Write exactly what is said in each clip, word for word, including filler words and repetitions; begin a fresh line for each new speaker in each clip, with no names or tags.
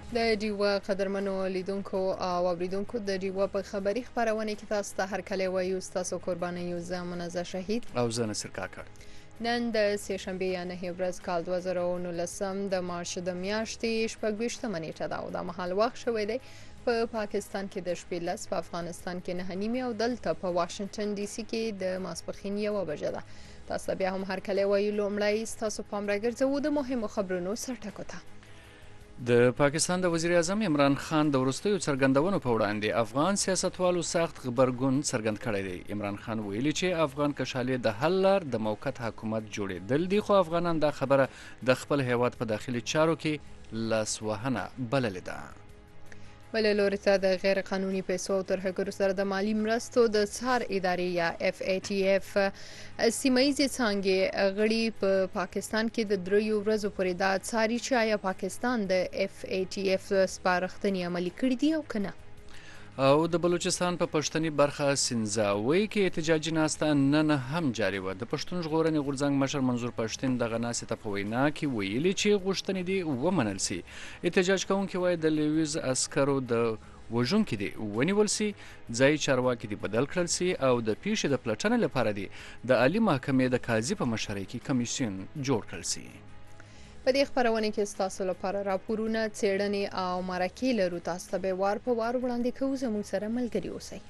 د ډیوه قدرمنو لیدونکو او اوریدونکو د ډیوه په خبري خبرونه کې تاسو ته هر کله وایو تاسو قرباني یو زه منزه شهید
او زه نصر کاکړ.
نن د سه شنبه یا نه ورځ کال دوه زره او نولسم د مارچ د میاشتې شپږویشتمه نیټه ده او د مهال وخت شوی دی په پا پاکستان کې د شپې لس، په افغانستان کې نه نیمه او دلته په واشنگټن ډي سي کې د ماسپښین یوه بجه ده. تاسو بیا هم هر کله وایو لومړی تاسو پام راګرځوو د مهمو خبرونو سرټکو ته.
د پاکستان د وزیر اعظم عمران خان د وروستیو څرګندونو په وړاندې افغان سیاستوالو سخت غبرګون څرګند کړی دی. عمران خان ویلي چې افغان کشالې د حل لار د موقت حکومت جوړېدل دي، خو افغانان دا خبره د خپل هیواد په داخلي چارو کې لاسوهنه بللې ده.
بل لوري ته د غیر قانوني پیسو او ترهګرو سره د مالی مرستو د څار ادارې یا اف ای ټی اف سیمایي څنګه غړي په پا پاکستان کې د دریو ورځو پورې دا څاري چې آیا پاکستان د اف ای ټی اف سپارښتنې عملي کړې دي او کنه.
او د بلوچستان په پښتني برخه سنځاوي کې احتجاجي ناسته نن هم جاري و. د پښتون ژغورنې غورځنګ مشر منظور پښتين دغه ناسته په وینا کې ویلي چې غوښتنې دي ومنل سي. احتجاج کوونکي وایي د لیویز عسکرو د وژونکي دي ونیول سي، ځای چارواکي دي بدل کړل سي او د پیښې د پلټنې لپاره دي د عالی محکمې د قاضي په مشرۍ کې کمیسیون جوړ کړل سي.
په دې خبرونه کې تاسو لپاره راپورونه، څېړنې او مرکې لرو. تاسو ته به وار په وار وړاندې کوو. زموږ سره ملګري اوسئ.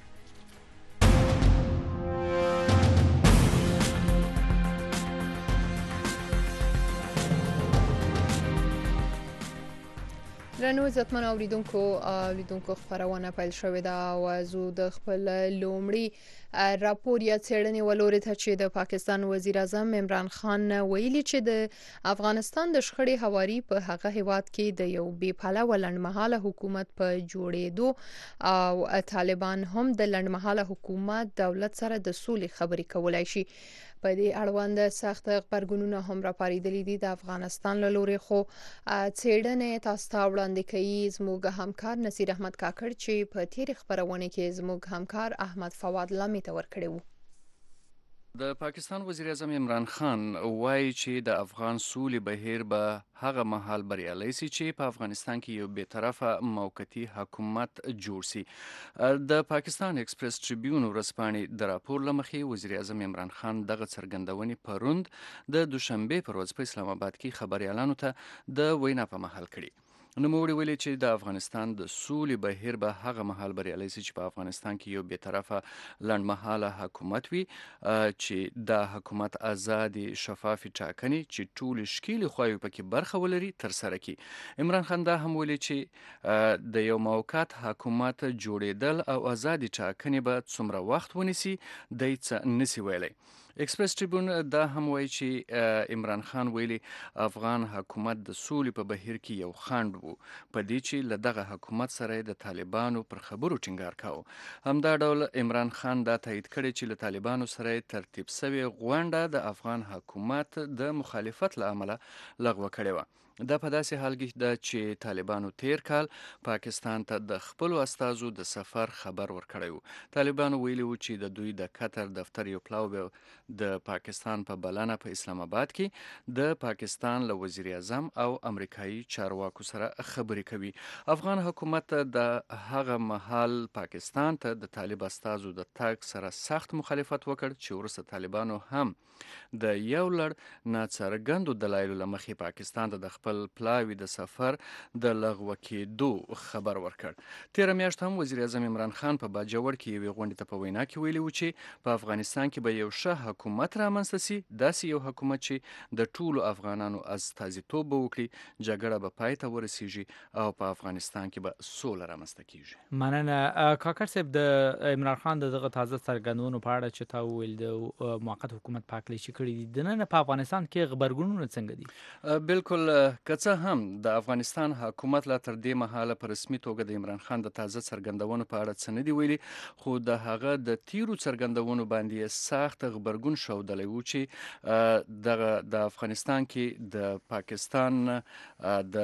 درنو عزتمن اوریدونکو اوریدونکو خبرونه پیل شوې ده او زه د خپل لومړي راپور یا څېړنې ولوري ته چې د پاکستان وزیر اعظم عمران خان ویلي چې د افغانستان د شخړې هواري په هغه هیواد کې د یو بې پلوه لنډمهاله حکومت په جوړېدو او طالبان هم د لنډمهاله حکومت دولت سره د سولې خبرې کولای شي. په دې اړوند سخت خبرګونونه هم راپاریدلي دي د افغانستان له لوري، خو څېړنې تاسو ته وړاندې کوي زموږ همکار نصیر احمد کاکړ چې په تیر خبرونه کې زموږ همکار احمد فواد لامي ته ورکړی وو.
د پاکستان وزیر اعظم عمران خان وایي چې د افغان سولې بهیر به هغه مهال بریالی سي چې په افغانستان کې یو بې طرفه موقتي حکومت جوړ سي. د پاکستان ایکسپریس ټریبیون ورځپاڼې د راپور له مخې وزیر اعظم عمران خان دغه څرګندونې پروند د دوشنبې پر ورځ په اسلام آباد کې خبريالانو ته د وینا په مهال کړي. نوموړي ویلي چې د افغانستان د سولې بهیر به هغه مهال بریالی سي چې په افغانستان کې یو بې طرفه لنډمهاله حکومت وي، چې دا حکومت آزادي شفافي ټاکنې چې ټول شکیلې خواوې پکې برخه ولري ترسره کړي. عمران خان دا هم ویلي چې د یو موقت حکومت جوړېدل او آزادي ټاکنې به څومره وخت ونیسي دی څه نسي ویلی. ایکسپریس ټریبیون دا هم وایي چې عمران خان ویلي افغان حکومت د سولې په بهیر کې یو خنډ وو، په دې چې له دغه حکومت سره د طالبانو پر خبرو ټینګار کاوه. همدا ډول عمران خان دا تایید کړی چې له طالبانو سره ترتیب شوې غونډه د افغان حکومت د مخالفت له امله لغوه کړې وه. دا په داسې حال کې ده چې طالبانو تیر کال پاکستان ته د خپلو استازو د سفر خبر ورکړی وو. طالبانو ویلي وو چې د دوی د قطر دفتر یو پلاوی د پاکستان په بلنه په اسلام آباد کې د پاکستان له وزیر اعظم او امریکایي چارواکو سره خبرې کوي. افغان حکومت د هغه مهال پاکستان ته د طالب استازو د تګ سره سخت مخالفت وکړ چې وروسته طالبانو هم د یو لړ ناڅرګندو دلایلو له مخې پاکستان ته د خپل پلاوي د سفر د لغوه کېدو خبر ورکړ. تیره میاشت هم وزیر اعظم عمران خان په باجوړ کې یوې غونډې ته په وینا کې ویلي و چې په افغانستان کې به یو ښه حکومت رامنځته سي، داسې یو حکومت چې د ټولو افغانانو استازیتوب به وکړي، جګړه به پای ته ورسیږي او په افغانستان کې به سوله رامنځته کیږي.
مننه کاکړ صاحب. د عمران خان دغه تازه څرګندونو په اړه چې تا وویل د موقت حکومت پاکلیشي کړي دي، د نن په افغانستان کې غبرګونونه څنګه دي؟
بالکل که څه هم د افغانستان حکومت لا تر دې مهاله په رسمي توګه د عمران خان د تازه څرګندونو په اړه څه نه دي ویلي، خو د هغه د تیرو څرګندونو باندې سخت غبرګون ښودلی و چې دغه د افغانستان کې د پاکستان د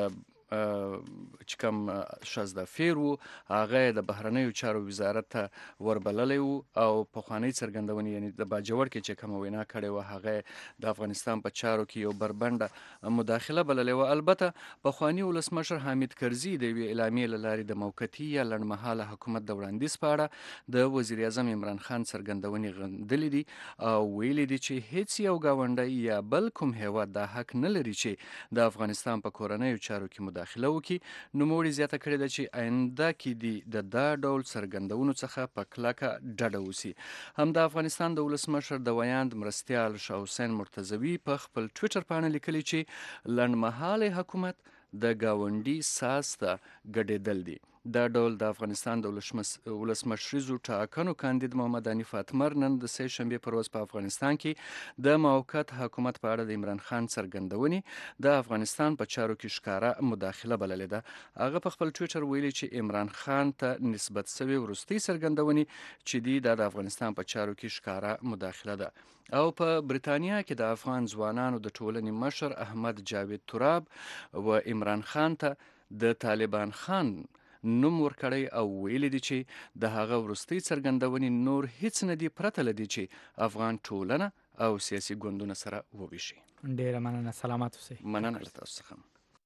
چې کوم شازده فیر و هغه د بهرنیو چارو وزارت ته وربللی و او پخوانی څرګندونې یعنی د باجوړ کې چې کوم وینا کړې و هغه د افغانستان په چارو کې یو بربنده مداخله بللې و. البته پخوانی ولسمشر حامد کرزي د یوې اعلامیې له لارې د موقتي یا لنډمهاله حکومت د وړاندیز په اړه د وزیر اعظم عمران خان څرګندونې غندلې دي او ویلي دي چې هیڅ یو ګاونډی یا بل کوم هیواد دا حق نه لري چې د افغانستان په کورنیو چارو کې مداخله وکړي. نوموړي زیاته کړې ده چې آینده کې دي د دا ډول څرګندونو څخه په کلکه ډډه وسي. هم د افغانستان د ولسمشر د ویاند مرستیال شاه حسین مرتضوي په خپل ټویټر باندې لیکلي چې لنډمهاله حکومت د ګاونډي ساز ته ګډېدل دي. دا ډول د افغانستان د ولسمشریزو ټاکنو کاندید محمد حنیف اتمر نن د سه شنبې پر ورځ په افغانستان کې د موقت حکومت په اړه د عمران خان څرګندونې د افغانستان په چارو کې ښکاره مداخله بللې ده. هغه په خپل ټویټر ویلي چې عمران خان ته نسبت شوې وروستۍ څرګندونې چې دی د افغانستان په چارو کې ښکاره مداخله ده. او په بریتانیا کې د افغان ځوانانو د ټولنې مشر احمد جاوید تراب و عمران خان ته د طالبان خان نوم ورکړی او ویلي دي چې د هغه وروستۍ څرګندونې نور هیڅ نه دي پرته له دې چې افغان ټولنه او سیاسي ګوندونه سره وویشي.
ډیره مننه، سلامت اوسئ.
مننه له تاسو څخه.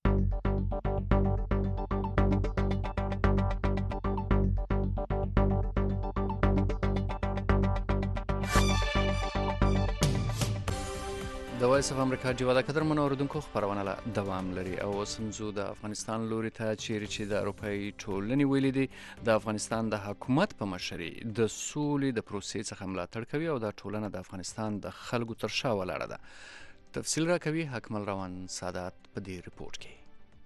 د وایس اف امریکا ډیوا د قدر منوردونکو خبرونه له دوام لري او سمزو د افغانستان لوري ته چیرې چې د اروپאי ټولنې ویلي دي د افغانستان د حکومت په مشرۍ د سولې د پروسې څخه ملاتړ کوي او د ټولنه د افغانستان د خلکو تر شا ولاړه ده. تفصیل را کوي حکمل روان سادات په دې ریپورت کې.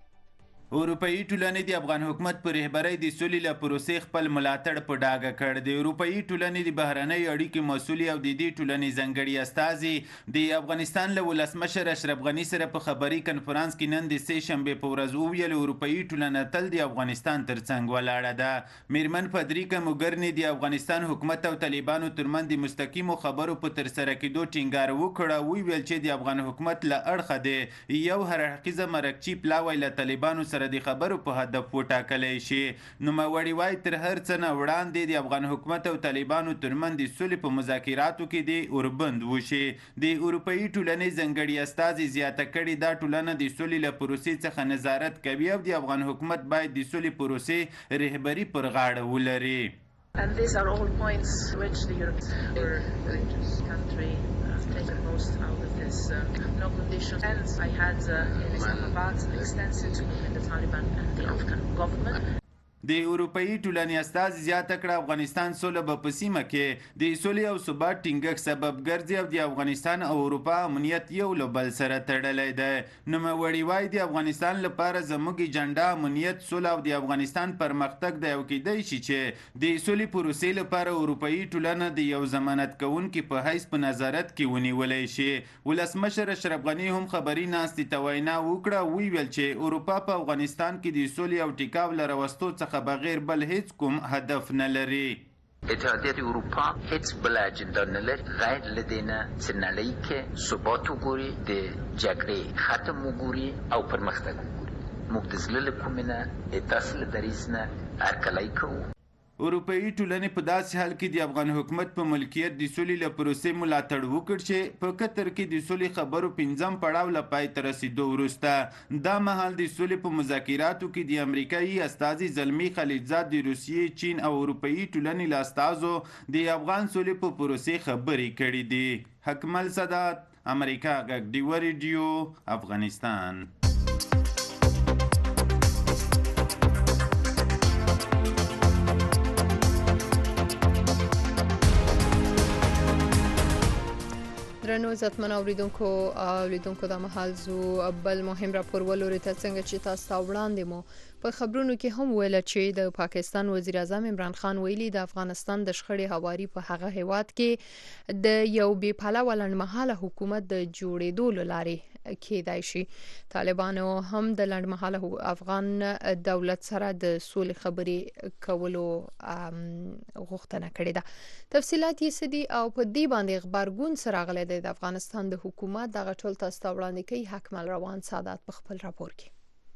اروپאי ټولنې د افغان حکومت پر رهبرۍ د سولې له پروسې خپل ملاتړ په ډاګه کړ. د اروپאי ټولنې د بهرنۍ اړیکې مسؤل او د دې ټولنې ځانګړي استازي د افغانستان له ولسمشر اشرف غني سره په خبري کنفرانس کې نن د سه شنبې په ورځ وویل اروپאי ټولنه تل د افغانستان ترڅنګ ولاړه ده. میرمن فدریکا موګرني د افغانستان حکومت او طالبانو ترمنځ د مستقیمو خبرو په ترسره کېدو ټینګار وکړ. ویل چې د افغان حکومت له اړخه د یو هر حقیقي مرکچی پلاوی له طالبانو سره د خبرو په هدف وټاکلی شي. نوموړي وایي تر هر څه نه وړاندې د افغان حکومت او طالبانو ترمنځ د سولې په مذاکراتو کې د اوربند وشي. د اروپאי ټولنې ځانګړي استازي زیاته کړي دا ټولنه د سولې له پروسې څخه نظارت کوي او د افغان حکومت باید د سولې پروسې رهبري پر غاړه ولري.
And these are all points which the European country have taken most out of this uh, no conditions. And I had uh, in Islamabad extensive talks with the Taliban and the Afghan government.
د اروپאי ټولنې استازي زیاته کړه افغانستان سوله به په سیمه کې د سولې او ثبات ټینګښت سبب ګرځي او د افغانستان او اروپا امنیت یو له بل سره تړلی دی. نوموړي وایي د افغانستان لپاره زموږ ایجنډا امنیت، سوله او د افغانستان پرمختګ دی او کیدای شي چې د سولې پروسې لپاره اروپאי ټولنه د یو ضمانت کوونکي په حیث په نظارت کې ونیولی شي. ولسمشر اشرف غني هم خبري ناستې ته وینا وکړه. ویل چې اروپا په افغانستان کې د سولې او ټیکاو له راوستو څخه بغیر بل هیڅ کوم هدف نه لري.
اتحادیه اروپا هیڅ بل اجندا نه لري غیر له دې نه چې نړۍ کې ثبات وګوري، د جګړې ختم وګوري او پرمختګ وګوري. موږ د زړه له کومې نه تاسو له دریځ نه هرکلی کوو.
اروپאי ټولنې په داسې حال کې د افغان حکومت په ملکیت د سولې له پروسې ملاتړ وکړ چې په قطر کې د سولې خبرو پنځم پړاو له پای ته رسیدو وروسته دا مهال د سولې په مذاکراتو کې د امریکایي استازي زلمی خلیلزاد د روسیې، چین او اروپאי ټولنې له استازو د افغان سولې په پروسې خبرې کړې دي. حکمل سادات، امریکا غږ ډیوا ریډیو، افغانستان.
درنو عزتمن اوریدونکو اوریدونکو د مهال زو بل مهم راپور ولوري ته څنګه چې تاسو وړاندې مو په خبرونو کې هم ویل چې د پاکستان وزیر اعظم عمران خان ویلي د افغانستان د شخړې هواري په هغه هیواد کې د یو بې پلوه لنډمهاله حکومت د جوړېدو لارې کېدای شي. طالبانو هم د لنډمهاله افغان دولت سره د سولې خبرې کولو غوښتنه کړې ده. تفصيلات یې سدي او په دې باندې خبرګون سره غلې د افغانستان د حکومت دغه ټول تاسو وړاندې کوي حکمل روان سادات په خپل راپور کې.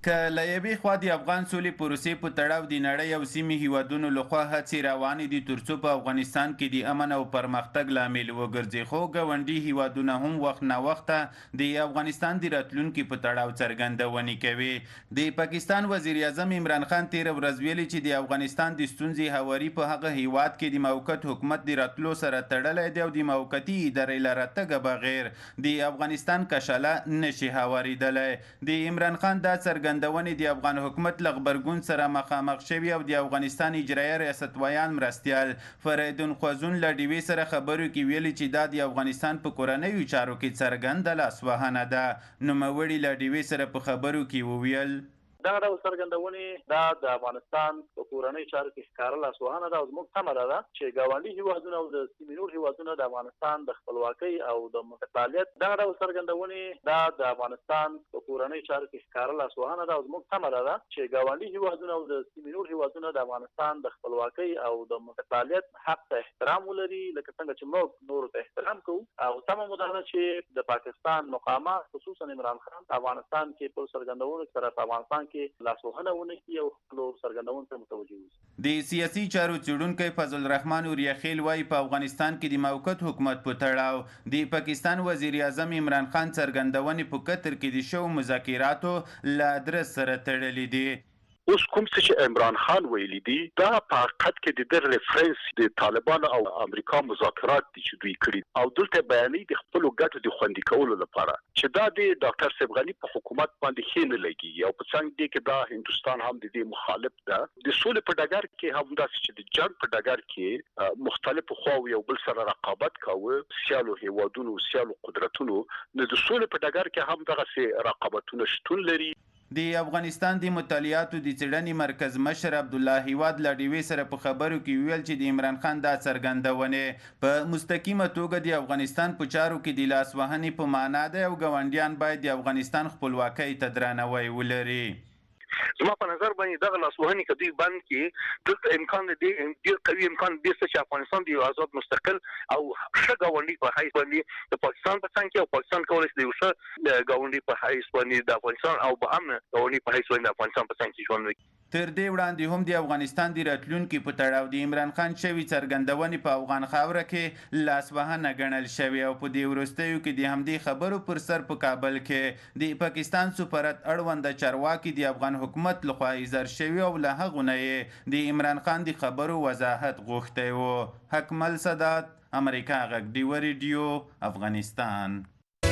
که له یوې خوا د افغان سولې پروسې په تړاو د نړۍ او سیمې هیوادونو لخوا هڅې روانې دي ترڅو په افغانستان کې د امن او پرمختګ لامل وګرځي، خو ګاونډي هیوادونه هم وخت نه وخته د افغانستان د راتلونکي په تړاو څرګندونې کوي. د پاکستان وزیر اعظم عمران خان تېره ورځ ویلي چې د افغانستان د ستونزې هواري په هغه هیواد کې د موقت حکومت د راتلو سره تړلی دی او د موقتي ادارې له راتګه بغیر د افغانستان کشاله نشي هواریدلی. د عمران خان دا څرګند څرګندونې د افغان حکومت له غبرګون سره مخامخ شوي او د افغانستان اجرایه ریاستوایان مرستیال فریدون خوازون له ډیوې سره خبرو کې ویلي چې دا د افغانستان په کورنیو چارو کې څرګنده لاسوهنه ده. نوموړي له ډیوې سره په خبرو کې وویل
دغه ډول څرګندونې دا د افغانستان په کورنۍ چارو کې ښکاره لاسوهنه ده او زموږ تمه ده چې ګاونډي هیوادونه او د سیمې نور هیوادونه د افغانستان د خپلواکۍ او د مستقلیت دغه ډول څرګندونې دا د افغانستان په کورنۍ چارو کې ښکاره لاسوهنه ده او زموږ تمه ده چې ګاونډي هیوادونه او د سیمې نور هیوادونه د افغانستان د خپلواکۍ او د مستقلیت حق ته احترام ولري لکه څنګه چې موږ نور ته احترام کوو. او تمه مو ده چې د پاکستان مقامات خصوصا عمران خان افغانستان کې په څرګندونو سره په افغانستان کې لاسوهنه ونه کړي او خپلو څرګندونو ته متوجه اوسي.
د سیاسي چارو څېړونکی فضل الرحمن اوریاخیل وایي په افغانستان کې د موقت حکومت په تړاو د پاکستان وزیر اعظم عمران خان څرګندونې په قطر کې د شوو مذاکراتو له ادرس سره تړلي دي.
اوس کوم څه چې عمران خان ویلي دي دا په حقیقت کې د در ریفرنس د طالبان او امریکا مذاکرات دي چې دوی کړي او دلته بیانې د خپل ګټو د خوندي کولو لپاره چې دا د ډاکټر صاحب غنی په حکومت باندې ښه نه لګي او په څنګه دي کې دا هندستان هم د دې مخالف ده. د سولې په ډګر کې هم دا چې د جنگ په ډګر کې مختلف خواوې یو بل سره رقابت کاوه سیالو هیوادونو سیالو قدرتونو نو د سولې په ډګر کې هم دغه سي رقابتونه شتون لري.
د افغانستان د مطالعاتو د څېړنې مرکز مشر عبدالله هیواد له ډیوې سره په خبرو کې ویل چې د عمران خان دا څرګندونې په مستقیمه توګه د افغانستان په چارو کې د لاسوهنې په معنا ده او ګاونډیان باید د افغانستان خپلواکۍ ته درناوی ولري.
زما په نظر باندې دغه لاسوهنې که دوی بند کړي دلته امکان دی ډېر قوي امکان دی چې افغانستان د یو آزاد مستقل او ښه ګاونډي په حیث باندې د پاکستان په څنګ کې او پاکستان کولی شي د یو ښه ګاونډي په حیث باندې د افغانستان او په امن ګاونډي په حیث باندې د افغانستان په څنګ کې ژوند وکړي.
تر دې وړاندې هم د افغانستان د راتلونکي په تړاو د عمران خان شوي څرګندونې په افغان خاوره کې لاسوهنه ګڼل شوې او په دې وروستیو کې د همدې خبرو پر سر په کابل کې د پاکستان سفارت اړونده چارواکي د افغان حکومت لخوا ایزار شوي او له هغو نه یې د عمران خان د خبرو وضاحت غوښتی و. حکمل سادات، امریکا غږ ډیوه ریډیو، افغانستان.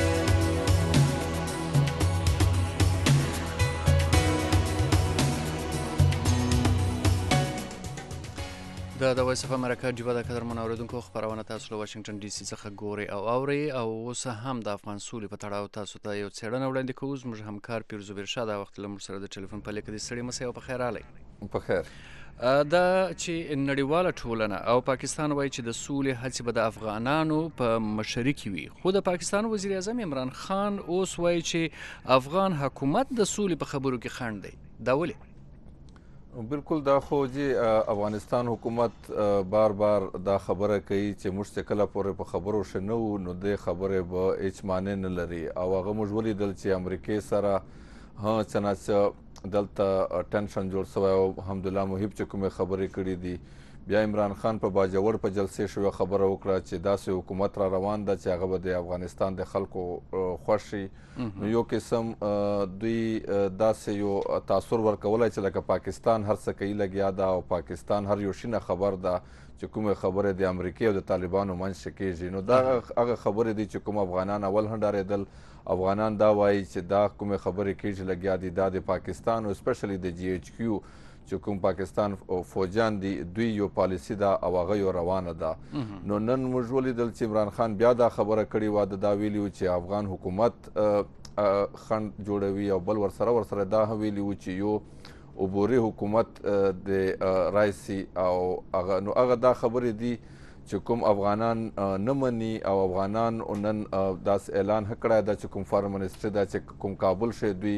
د د وایس اف امریکا ډیوه د قدر منوریدونکو خبرونه تاسو له واشنگټن ډي سي څخه ګوري او اوري او اوس هم د افغان سولې په تړاو تاسو ته یو څېړنه وړاندې کوو. زموږ همکار پیرزو بیرشا دا وخت له موږ سره د ټلیفون په لیکه د ستړي مسئ او په خیر راغلی.
په خیر.
دا چې نړیواله ټولنه او پاکستان وایي چې د سولې هڅې به د افغانانو په مشري کې وي، خو د پاکستان وزیر اعظم عمران خان اوس وایي چې افغان حکومت د سولې په خبرو کې خنډ دی. دا ولې؟
بالکل دا خو چې افغانستان حکومت بار بار دا خبره کوي چې موږ چې کله پورې په خبرو ښه نه وو نو دې خبرې به هېڅ معنی نه لري او هغه موږ ولیدل چې امریکې سره ها څه ناڅه دلته ټنشن جوړ شوی او حمدالله محب چې کومې خبرې کړي دي بیا عمران خان په باجوړ په جلسې شوې خبره وکړه چې داسې حکومت را روان ده چې هغه به د افغانستان د خلکو خوښ شي. نو یو قسم دوی داسې یو تاثر ورکولی چې لکه پاکستان هر څه کوي لګیا ده او پاکستان هر یو شي نه خبر ده چې کومې خبرې د امریکې او د طالبانو منځ کې کېږي. نو دا هغه خبرې دي چې کوم افغانان اول هم ډارېدل. افغانان دا وایي چې دا کومې خبرې کېږي لګیا دي دا د پاکستان او اسپیشلی د جی ایچ کیو چې کوم پاکستان فوجان دي دوی یو پالیسي ده او هغه یو روانه ده. نو نن موږ ولیدل چې عمران خان بیا دا خبره کړې وه د دا ویلي و چې افغان حکومت خنډ جوړوي او بل ورسره ورسره دا هم ویلي و چې یو عبوري حکومت د رایسي او هغه نو هغه دا خبرې دي چې کوم افغانان نه مني او افغانان نن داسې اعلان کړی ده چې کوم فارن منسټر ده چې کوم کابل شي دوی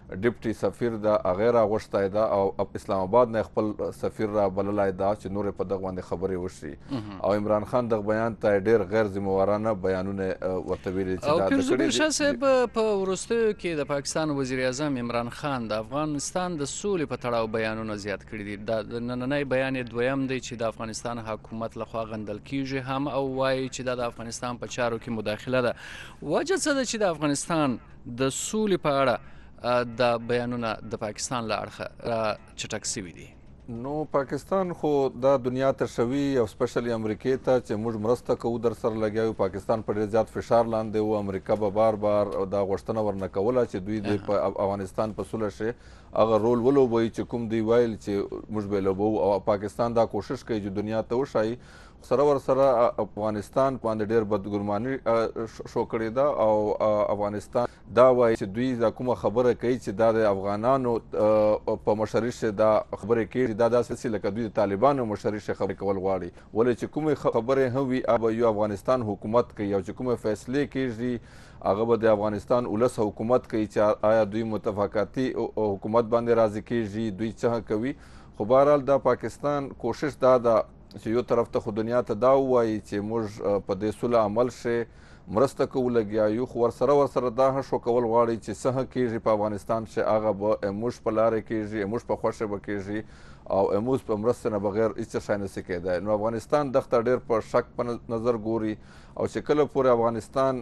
ډیپټي سفیر دا هغه راغوښتی ده او اسلام آباد نه خپل سفیر را بللی ده چې نورې په دغه باندې خبرې وشي او عمران خان دغه بیان ته ډېر غیر ذمهوارانه بیانونه ورته ویلي چې دا
او پیرزو شاه صاحب په وروستیو کې د پاکستان وزیر اعظم عمران خان د افغانستان د سولې په تړاو بیانونه زیات کړي دي. دا نننی بیان یې دویم دی چې د افغانستان حکومت لخوا غندل کیږي هم او وایي چې دا د افغانستان په چارو کې مداخله ده. وجه څه ده چې د افغانستان د سولې په اړه د بیانونه د پاکستان له اړخه چټک سوي دي؟
نو پاکستان خو دا دنیا ته شوي او سپیشلی امریکې ته چې موږ مرسته کوو در سره لګیا یو. پاکستان په ډېر زیات فشار لاندې و. امریکا به بار بار دا غوښتنه ورنه کوله چې دوی د په افغانستان په سوله شي هغه رول ولوبوي چې کوم دوی ویل چې موږ به لوبو او پاکستان دا کوشش کوي چې دنیا ته وښایي. سره ورسره افغانستان باندې ډېر بدګماني شو کړې ده او افغانستان دا وایي چې دوی دا کومه خبره کوي چې دا د افغانانو په مشري شي دا خبرې کوي دا داسې لکه دوی د طالبانو مشري شي خبرې کول غواړي. ولې چې کومې خبرې هم وي هغه یو افغانستان حکومت کوي او چې کومې فیصلې کېږي هغه به د افغانستان ولس حکومت کوي چې آیا دوی متفاقاتي حکومت باندې راضي کېږي دوی څه کوي. خو بهرحال دا پاکستان کوشش دا ده چې یو طرف ته خو دنیا ته دا ووایي چې موږ په دې سوله عمل شي مرسته کوو لګیا یو، خو ورسره ورسره دا هم شو کول غواړي چې څه کېږي په افغانستان چې هغه به موږ په لارې کېږي موږ په خوښه به کېږي او موږ په مرسته نه بغیر هېڅ شی نشي کېدی. نو افغانستان دغه ته ډېر په شک په نظر ګوري او چې کله پورې افغانستان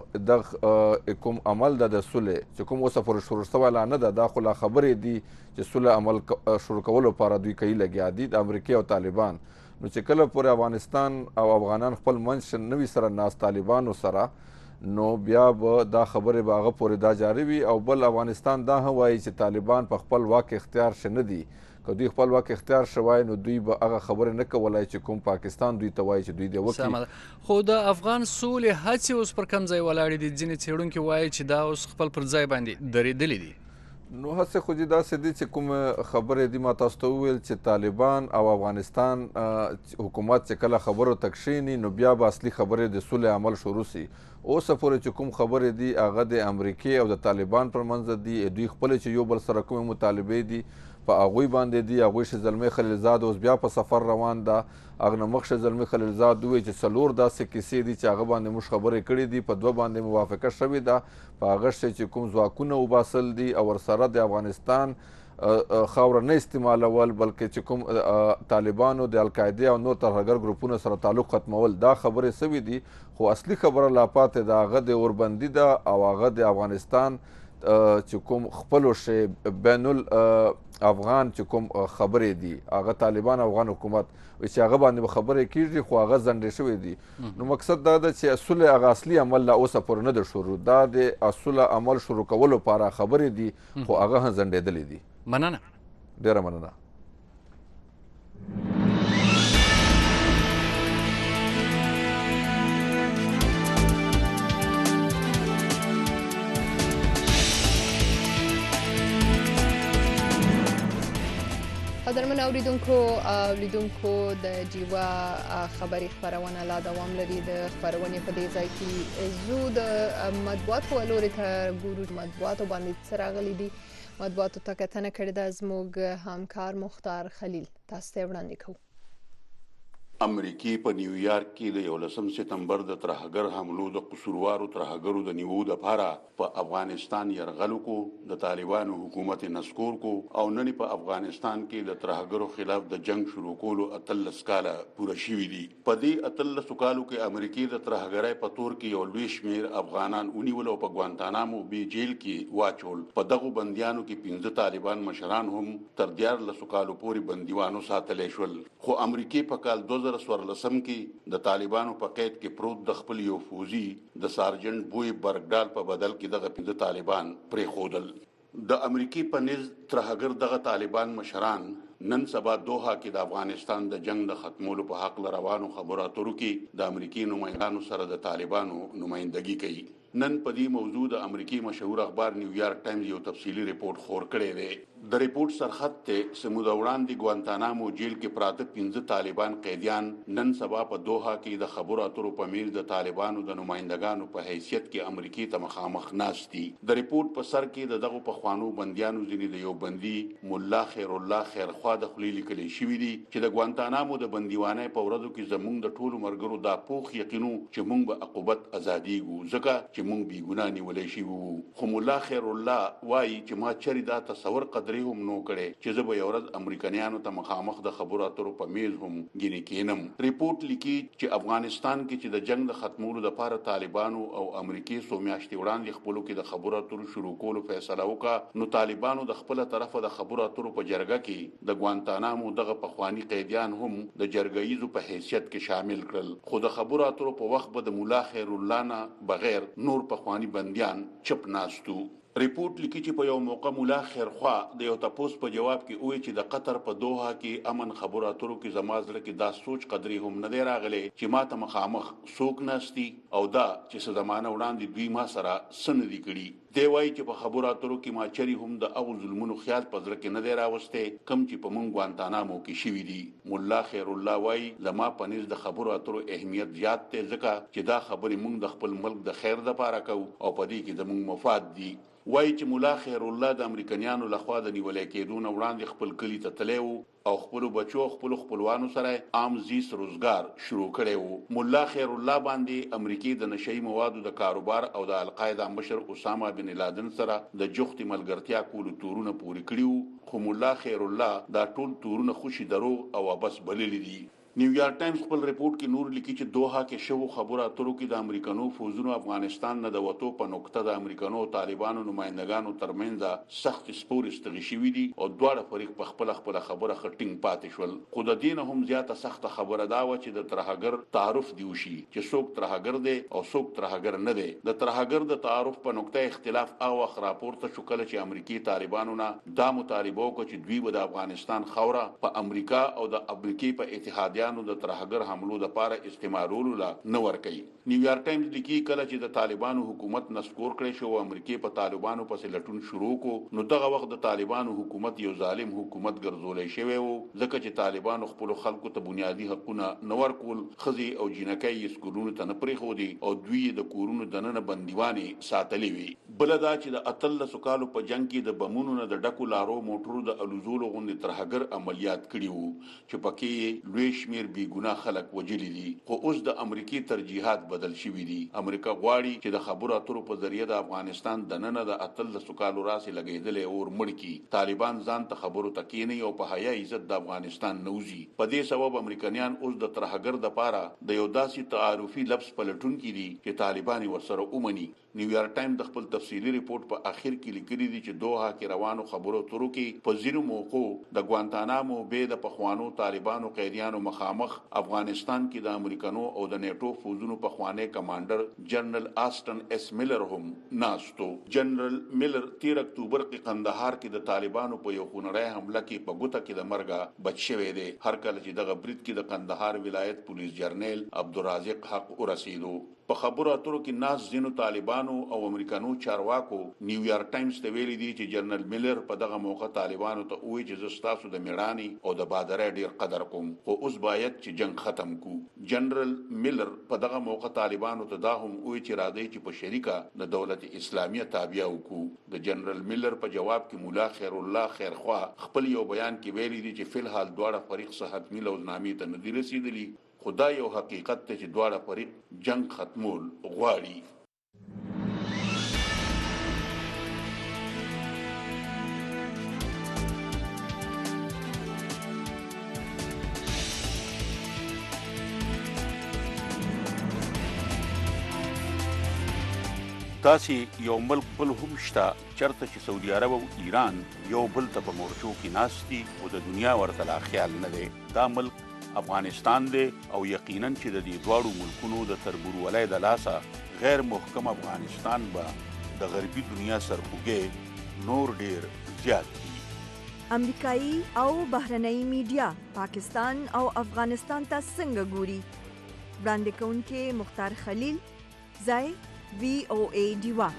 دغه کوم عمل ده د سولې چې کوم اوسه پورې شروع شوی لا نه ده دا خو لا خبرې دي چې سوله عمل شروع کولو لپاره دوی کوي لګیا دي د امریکې او طالبان. نو چې کله پورې افغانستان او افغانان خپل منځ نوي سره ناست طالبانو سره نو بیا به دا خبرې به هغه پورې دا جاري وي او بل افغانستان دا هم وایي چې طالبان په خپل واک اختیار شه نه دي. که دوی خپل واک اختیار شوی نو دوی به هغه خبرې نه کولای چې کوم پاکستان دوی ته وایي چې دوی دې وکړي.
خو د افغان سولې هڅې اوس پر کوم ځای ولاړې دي؟ ځینې څېړونکي وایي چې دا اوس خپل پر ځای باندې درېدلي دي.
نو هڅې خو دې داسې دي چې کوم خبرې دي ما تاسو ته وویل چې طالبان او افغانستان حکومت چې کله خبرو ته کښېني نو بیا به اصلي خبرې د سولې عمل شروع سي. اوسه پورې چې کوم خبرې دي هغه د امریکې او د طالبان پر منځ دي. دوی خپلې چې یو بل سره کومې مطالبې دي په هغوی باندې دي. هغوی چې زلمی خلیلزاد اوس بیا په سفر روان ده. هغه نه مخکې زلمی خلیلزاد ووایي چې څلور داسې کیسې دي چې هغه باندې موږ خبرې کړې دي په دوه باندې موافقه شوې ده. په هغه شی چې کوم ځواکونه وباسل دي او ورسره د افغانستان خاوره نه استعمالول بلکې چې کوم طالبانو د القاعدې او نور ترهګر ګروپونو سره تعلق ختمول دا خبرې سوي دي. خو اصلي خبره لا پاتې ده هغه د اوربندي ده او هغه د افغانستان چې کوم خپلو شی بین الافغان چې کوم خبرې دي هغه طالبان افغان حکومت چې هغه باندې به خبرې کېږي خو هغه ځنډې شوې دي. نو مقصد دا ده چې اصول هغه اصلي عمل لا اوسه پورې نه ده شروع. دا د اصول عمل شروع کولو لپاره خبرې دي خو هغه هم ځنډېدلې دي.
مننه.
ډېره مننه.
قدرمن اوریدونکو اوریدونکو د جیوا خبري خبرونه لا دوام لري. د خبرونې په دې ځای کې زو د مطبوعاتو لوري ته ګورو. مطبوعاتو باندې څه راغلي دي مطبوعاتو ته کتنه کړې ده زموږ همکار مختار خلیل. تاسو ته وړاندې کوو.
امریکای په نیویارک کې د یولسم سپتمبر د ترهګر حملو د قصوروارو ترهګرو د نیوو لپاره په افغانستان یرغل کو د طالبانو حکومت نسکور کو او نن په افغانستان کې د ترهګرو خلاف د جنگ شروع کولو اتلس کاله پوره شوي دي. په دې اتلس کالو کې امریکای د ترهګرۍ په تور کې یو لوی شمیر افغانان ونیول او په ګوانتانامو بي جیل کې واچول. په دغه بندیانو کې پنځه طالبان مشران هم تر دیارلس کالو پورې بندیوانو ساتلی شول. خو امریکای په کال دوه زره څوارلسم کې د طالبانو په قید کې پروت د خپل یو فوجي د سارجنټ بوی برګډال په بدل کې دغه پنځه طالبان پرېښودل. د امریکای په نيز ترهګر دغه طالبان مشران نن سبا دوحه کې د افغانستان د جنگ د ختمولو په حق روانو خبرو اترو کې د امریکای نمائندانو سره د طالبانو نمائندګي کوي. نن په دې موضوع د امریکای مشهور اخبار نیویارک ټایمز یو تفصیلی ریپورت خور کړی دی. د ریپورت سرخط ته سموده وړاندې ګوانتانامو جیل کې پراته پنځه طالبان قیدیان نن سبا په دوحه کې د خبرو اترو په میز د طالبانو د نمائندګانو په حیثیت کې امریکای ته مخامخ ناست دي. د ریپورت په سر کې د دغه پخوانو بندیانو ځینې د یو بندي مولا خیر الله خیرخوا د خولې لیکلي شوي دي چې د ګوانتانامو د بندیوانۍ په ورځو کې زموږ د ټولو مرګرو دا پوخ یقینو چې موږ به عقوبت ازادیږو ځکه چې موږ بېګناه نیولای شوي وو. خو مولا خیر الله وایي چې ما چرې دا تصور قدرې هم نو کړی چې زه به یو ورځ امریکایانو ته مخامخ د خبرو اترو په میز هم ګینې کینم. ریپورت لیکي چې افغانستان کې چې د جنگ د ختمولو لپاره طالبانو او امریکای څو میاشتې وړاندې خپلو کې د خبرو اترو شروع کولو فیصله وکړه، نو طالبانو د خپل طرفه د خبرو اترو په جرګه کې د ګوانتانامو دغه پخوانی قیدیان هم د جرګهیزو په حیثیت کې شامل کړل. خو د خبرو اترو په وخت به د مولا خیر الله نه بغیر نور پخوانی بندیان چپ ناستو. ریپورت لیکي چې په یو موقع مولا خیرخوا د یو تپوس په جواب کې وایي چې د قطر په دوحه کې امن خبرو اترو کې زما زړه کې دا سوچ قدرې هم نه دی راغلی چې ما ته مخامخ څوک ناستي او دا چې څه زمانه وړاندې دوی ما سره څه نه دي کړي. دی وایي چې په خبرو اترو کې ما چرې هم د هغو ظلمونو خیال په زړه کې نه دی راوستی کوم چې په موږ ګوانتانامو کې شوي دي. مولا خیر الله وایي زما په نزد د خبرو اترو اهمیت زیات دی ځکه چې دا خبرې موږ د خپل ملک د خیر دپاره کوو او په دې کې زموږ مفاد دي. وایي چې مولا خیر الله د امریکایانو لخوا د نیولای کېدو نه وړاندې خپل کلي ته تللی و او خپلو بچو خپلو خپلوانو سره عام زیست روزګار شروع کړی و. مولا خیر الله باندې امریکای د نشئی موادو د کاروبار او د القاعده مشر اسامه بن لادن سره د جوخت ملګرتیا کولو تورونه پوري کړیو، خو مولا خیر الله دا ټول تورونه خوشي دروغ او واپس بللی دي. نیویارک ټایمز خپل ریپورت کې نور لیکي چې دوحه کې شوو خبرو اترو کې د امریکانو فوزونو افغانستان نه د وټو په نقطه د امریکانو طالبانو نمائندګانو ترمنځ سخت سپور استغی شوي دي او دواړه فریق په خپل خپل خبره خټینګ پاتې شول. خو د دین هم زیاته سخت خبره دا و چې د ترهګر تعارف دی وشي چې څوک ترهګر دی او څوک ترهګر نه دی. د ترهګر د تعارف په نقطه اختلاف او راپورته شو کله چې امریکایي طالبانو نه دا مطالبه وکړه چې دوی به د افغانستان خوره په امریکا او د امریکای په اتحاد نو د ترهګر حملو د پاره استعمالولو لا نه ورکي. نیویارک ټایمز لیکي کله چې د طالبانو حکومت نسکور کړی شو او امریکای په طالبانو پسې لټون شروع کو، نو دغه وخت د طالبانو حکومت یو ظالم حکومت ګرځولای شوی وو ځکه چې طالبانو خپل خلکو ته بنیادی حقوقونه نه ورکول، خزي او جنکۍ یې سکولونو ته نه پریښودي او دوی د کورونو دننه بندیوانې ساتلې وي. بل دا چې د اتلسو کالو په جنگ کې د بمونو نه د ډکو لارو موټرو د الوزولو غوندې ترهګر عملیات کړي وو چې پکې لوی شمیر بی ګناه خلک وجلی دي. خو اوس د امریکای ترجیحات بدل شوي دي. امریکا غواړي چې د خبرو اترو په ذریعہ د افغانستان دننه د اتلسو کالو راسي لګیدلې اور مړ کی طالبان ځان ته خبرو تکینی او په حیا عزت د افغانستان نوزي. په دې سبب امریکایان اوس د ترهګر د پاره د یو داسې تعارفي لفظ پلټون کې دي چې طالبان ورسره اومني. نیویارک ټایم د خپل تفصیلی ریپورت په اخر کې لیکلي دي چې دوحه کې روانو خبرو اترو کې په ځینو موقعو د ګوانتانامو به د پخوانو طالبانو قیدیانو مخامخ افغانستان کې د امریکانو او د نیټو فوزونو پخوانی کمانډر جنرال آسټن اس میلر هم ناستو. جنرال میلر تیر اکتوبر کې قندهار کې د طالبانو په یو خونړی حمله کې په ګوته کې د مرګه بچ شوی دی. هر کله چې دغه برید کې د قندهار ولایت پولیس جرنیل عبدالرازق حق ورسېدو. په خبرو اترو کې ناس ځینو طالبانو او امریکانو چارواکو نیویارک ټایمز ته ویلي دي چې جنرال میلر په دغه موقع طالبانو ته وایي چې زه ستاسو د میړانې او د بادرۍ ډیر قدر کوم، خو اوس باید چې جنگ ختم کو. جنرال میلر په دغه موقع طالبانو ته دا هم وایي چې راځي چې په شریکه د دولت اسلامیه تابع وکړو. د جنرال میلر په جواب کې مولا خیر الله خیرخوا خپل یو بیان کې ویلي دي چې فل حال دواړه فریق صحت میل او نامې ته نه دي رسیدلي، خدا یو حقیقت ته چې دواړه فریق جنگ ختمول غواړي. تاسې یو ملک بل هم شته چرته چې سعودي عرب او ایران یو بل ته په مورچو کې ناست دي او د دنیا ورته لا خیال نه دی. دا ملک افغانستان دی او یقینا چې د دې دواړو ملکونو د تربورولۍ د لاسه غیر محکم افغانستان به د غربي دنیا سرخوږی نور ډیر زیات دي.
امریکایي او بهرنۍ میډیا پاکستان او افغانستان ته څنګه ګوري؟ وړاندې کوونکي مختار خلیل، ځای وی او ای ډیوا.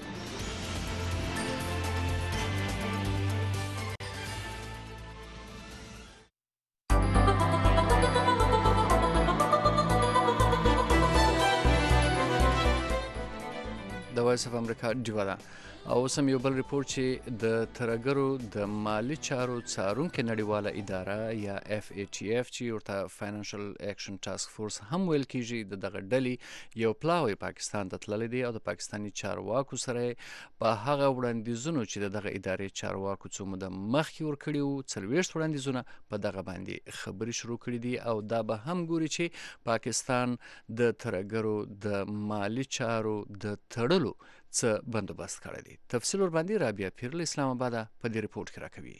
د وایس اف امریکا ډیوا ده. او سم یو بل ریپورت چې د ترګرو د مالی چارو څارونکې نړیواله اداره یا اف ای ټي اف چې ورته فاینانشل اکشن ټاسک فورس هم ویل کیږي د دغه ډلې یو پلاوی پاکستان ته تللی دی او د پاکستاني چارواکو سره په هغه وړاندیزونو چې د دغه ادارې چارواکو څو موده مخکې ورکړي وو څلوېښت وړاندیزونه په دغه باندې خبرې شروع کړي دي او دا به هم ګوري چې پاکستان د ترګرو د مالی چارو د تړلو څه بندوبست کړی دی. تفصیل ور باندې رابعه پیرل اسلام آباد په دې ریپورت کې راکوي.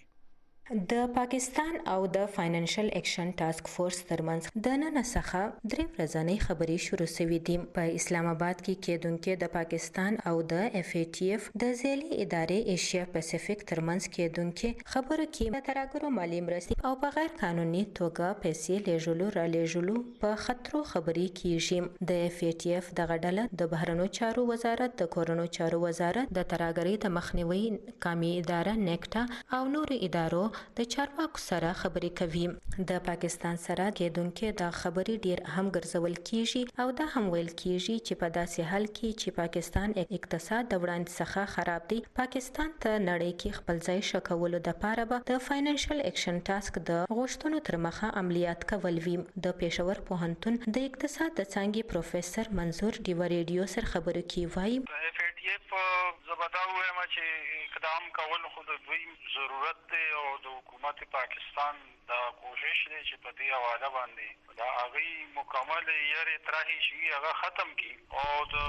د پاکستان او د فاینانشل اکشن ټاسک فورس ترمنځ د نن څخه درې ورځې خبرې شروع شوې دي. په اسلام آباد کې کېدونکې د پاکستان او د اف ای ټي اف د ځېلي ادارې ایشیا پیسفیک ترمنځ کېدونکې خبرو کې د ترګرو مالی مرستې او په غیر قانوني توګه پیسې لیږلو را لیږلو په خطرو خبرې کیږي. د اف ای ټي اف دغه ډله د بهرنیو چارو وزارت، د کورونو چارو وزارت، د ترګرۍ د مخنیوي قومي اداره نیکټا او نورو ادارو د چارواکو سره خبرې کوي. د پاکستان سره کېدونکې د خبرې ډیر اهم ګرځول کیږي او دا هم ویل کیږي چې په داسې حال کې چې پاکستان اقتصاد د وړاندې څخه خراب دی، پاکستان ته نړۍ کې خپل ځای ښه کولو دپاره به د فاینانشل اکشن ټاسک د غوښتنو تر مخه عملیات کول وي. د پېښور پوهنتون د اقتصاد د څانګې پروفیسر منظور ډیوا ریډیو سره خبرو کې وایي
اف ای ټي اف زبدا وایم چې اقدام کول خو د دوی ضرورت دی او د حکومت پاکستان دا کوشش دی چې په دې حواله باندې دا هغوی مکمل یې طرحې چې هغه ختم کړي او د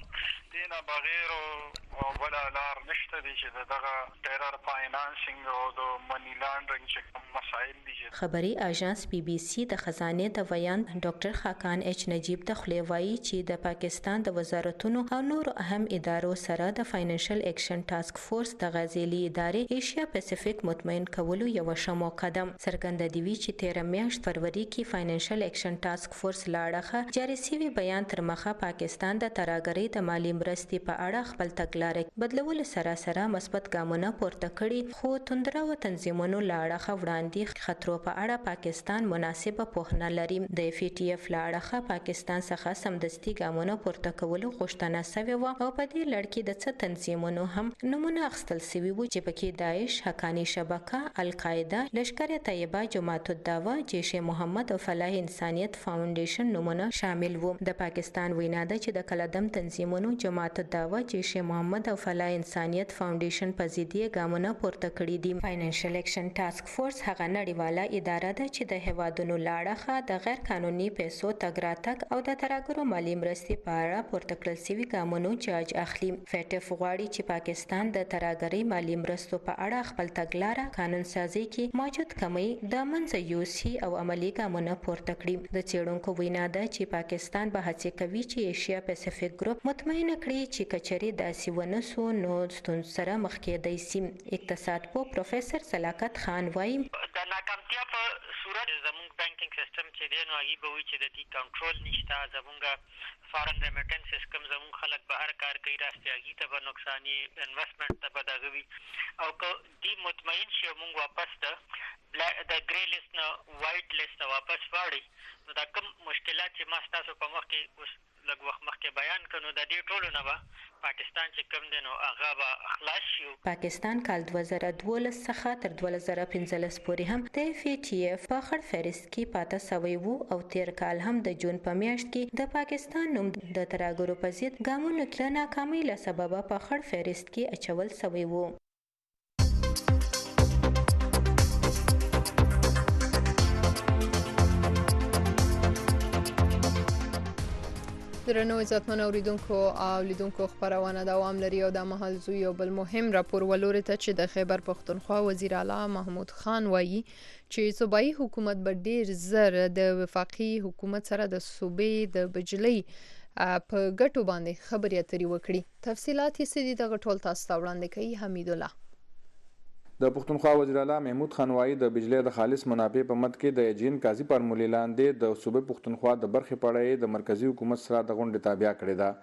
دې نه بغیر او بله لار نشته دی چې د دغه ټیرر فاینانسینګ او د منی لانډرینګ چې کوم مسایل دي.
خبري اژانس بي بي سي د خزانې د ویاند ډاکټر خاقان ایچ نجیب د خولې وایي چې د پاکستان د وزارتونو او نورو اهم ادارو سره د فاینانشل اکشن ټاسک فورس د غزيلي ادارې ایشیا پیسفیک مطمئن کولو یو ښه موقع ده. څرګنده دی چې تیره میاشت فروری کې فاینانشل اکشن ټاسک فورس لاړه جاري شوی بیان تر مخه پاکستان د ترګرۍ د مالی مرستې په اړه خپل تګلارې بدلولو سره سره مثبت ګامونه پورته کړي، خو توندره و تنظیمونو لاړه وړاندې خطرو په اړه پاکستان مناسبه پوهنه لري. د اف ای ټي اف لاړه پاکستان څخه سمدستي ګامونه پورته کولو غوښتنه شوې وه او په دې لړ کې د څه تنظیمونو هم نومونه اخیستل شوي وو چې پکې داعش، حقاني شبکه، القاعده، لشکر طیبه، جماعت الدعوه، جیش محمد او فلاح انسانیت فاونډیشن نومونه شامل وو. د پاکستان وینا ده چې د کلدم تنظیمونو جماعت الدعوه، جیش محمد او فلاح انسانیت فاونډیشن په ضد یې ګامونه پورته کړي دي. فاینانشل اکشن ټاسک فورس هغه نړیواله اداره ده چې د هیوادونو لاړه د غیر قانوني پیسو تګ راتګ او د ترګرو مالی مرستې په اړه پورته کړل شوي ګامونو جاج اخلي. فیټف غواړي چې پاکستان د ترګرۍ مالی مرستو په اړه خپل تګلاره قانون سازي کې موجود کمی د منځه یوسي او عملي ګامونه پورته کړي. د څېړونکو وینا ده چې پاکستان به هڅې کوي چې ایشیا پیسفیک ګروپ مطمئنه کړي چې کچري داسې ونه سو نو ستونزو سره مخ کېدی شي. اقتصاد پوه پروفیسر صلاحت خان وایي
د ناکامتیا په صورت زموږ بانکینګ سیستم چې دی نو هغې به وایي چې د دې کنټرول نشته، زموږ فارن ریمیټنس سیستم زموږ خلک بهر کار کوي، راستې هغې ته به نقصان وي، انویسټمنټ ته به دغه وي او که دوی مطمئن شي موږ واپس د د ګرې لیست نه وایټ لیست ته واپس واړئ نو دا کوم مشکلات چې ما ستاسو په مخ کې اوس لږ وخت مخکې بیان کړو د دې ټولو نه به پاکستان چې کوم دی نو هغه به خلاص شي.
پاکستان کال دوه زره دولس څخه تر دوه زره پنځلس پورې هم د اف ای ټي اف په خړ فهرست کې پاته سوی وو او تیر کال هم د جون په میاشت کې د پاکستان نوم د ترګرو په ضد ګامونو کې د ناکامۍ له سببه په خړ فهرست کې اچول سوی وو.
درنو عزتمن اوریدونکو او لیدونکو خبرونه دوام لري او د مهال زو یو بل مهم راپور ولوري ته چې د خیبر پختونخوا وزیر اعلی محمود خان وایي چې صوبایي حکومت به ډیر زر د وفاقي حکومت سره د صوبې د بجلی په ګټو باندې خبرې اترې وکړي. تفصيلات یې سدي دغه ټول تاسو ته وړاندې کوي حمید الله.
د پښتونخوا وزیر اعلی محمود خان وایي د بجلی د خالص منابع په مد کې د ایجین قاضي فارمولې لاندې د صوبې پښتونخوا د برخې په اړه د مرکزی حکومت سره د غونډې تابع کړې ده.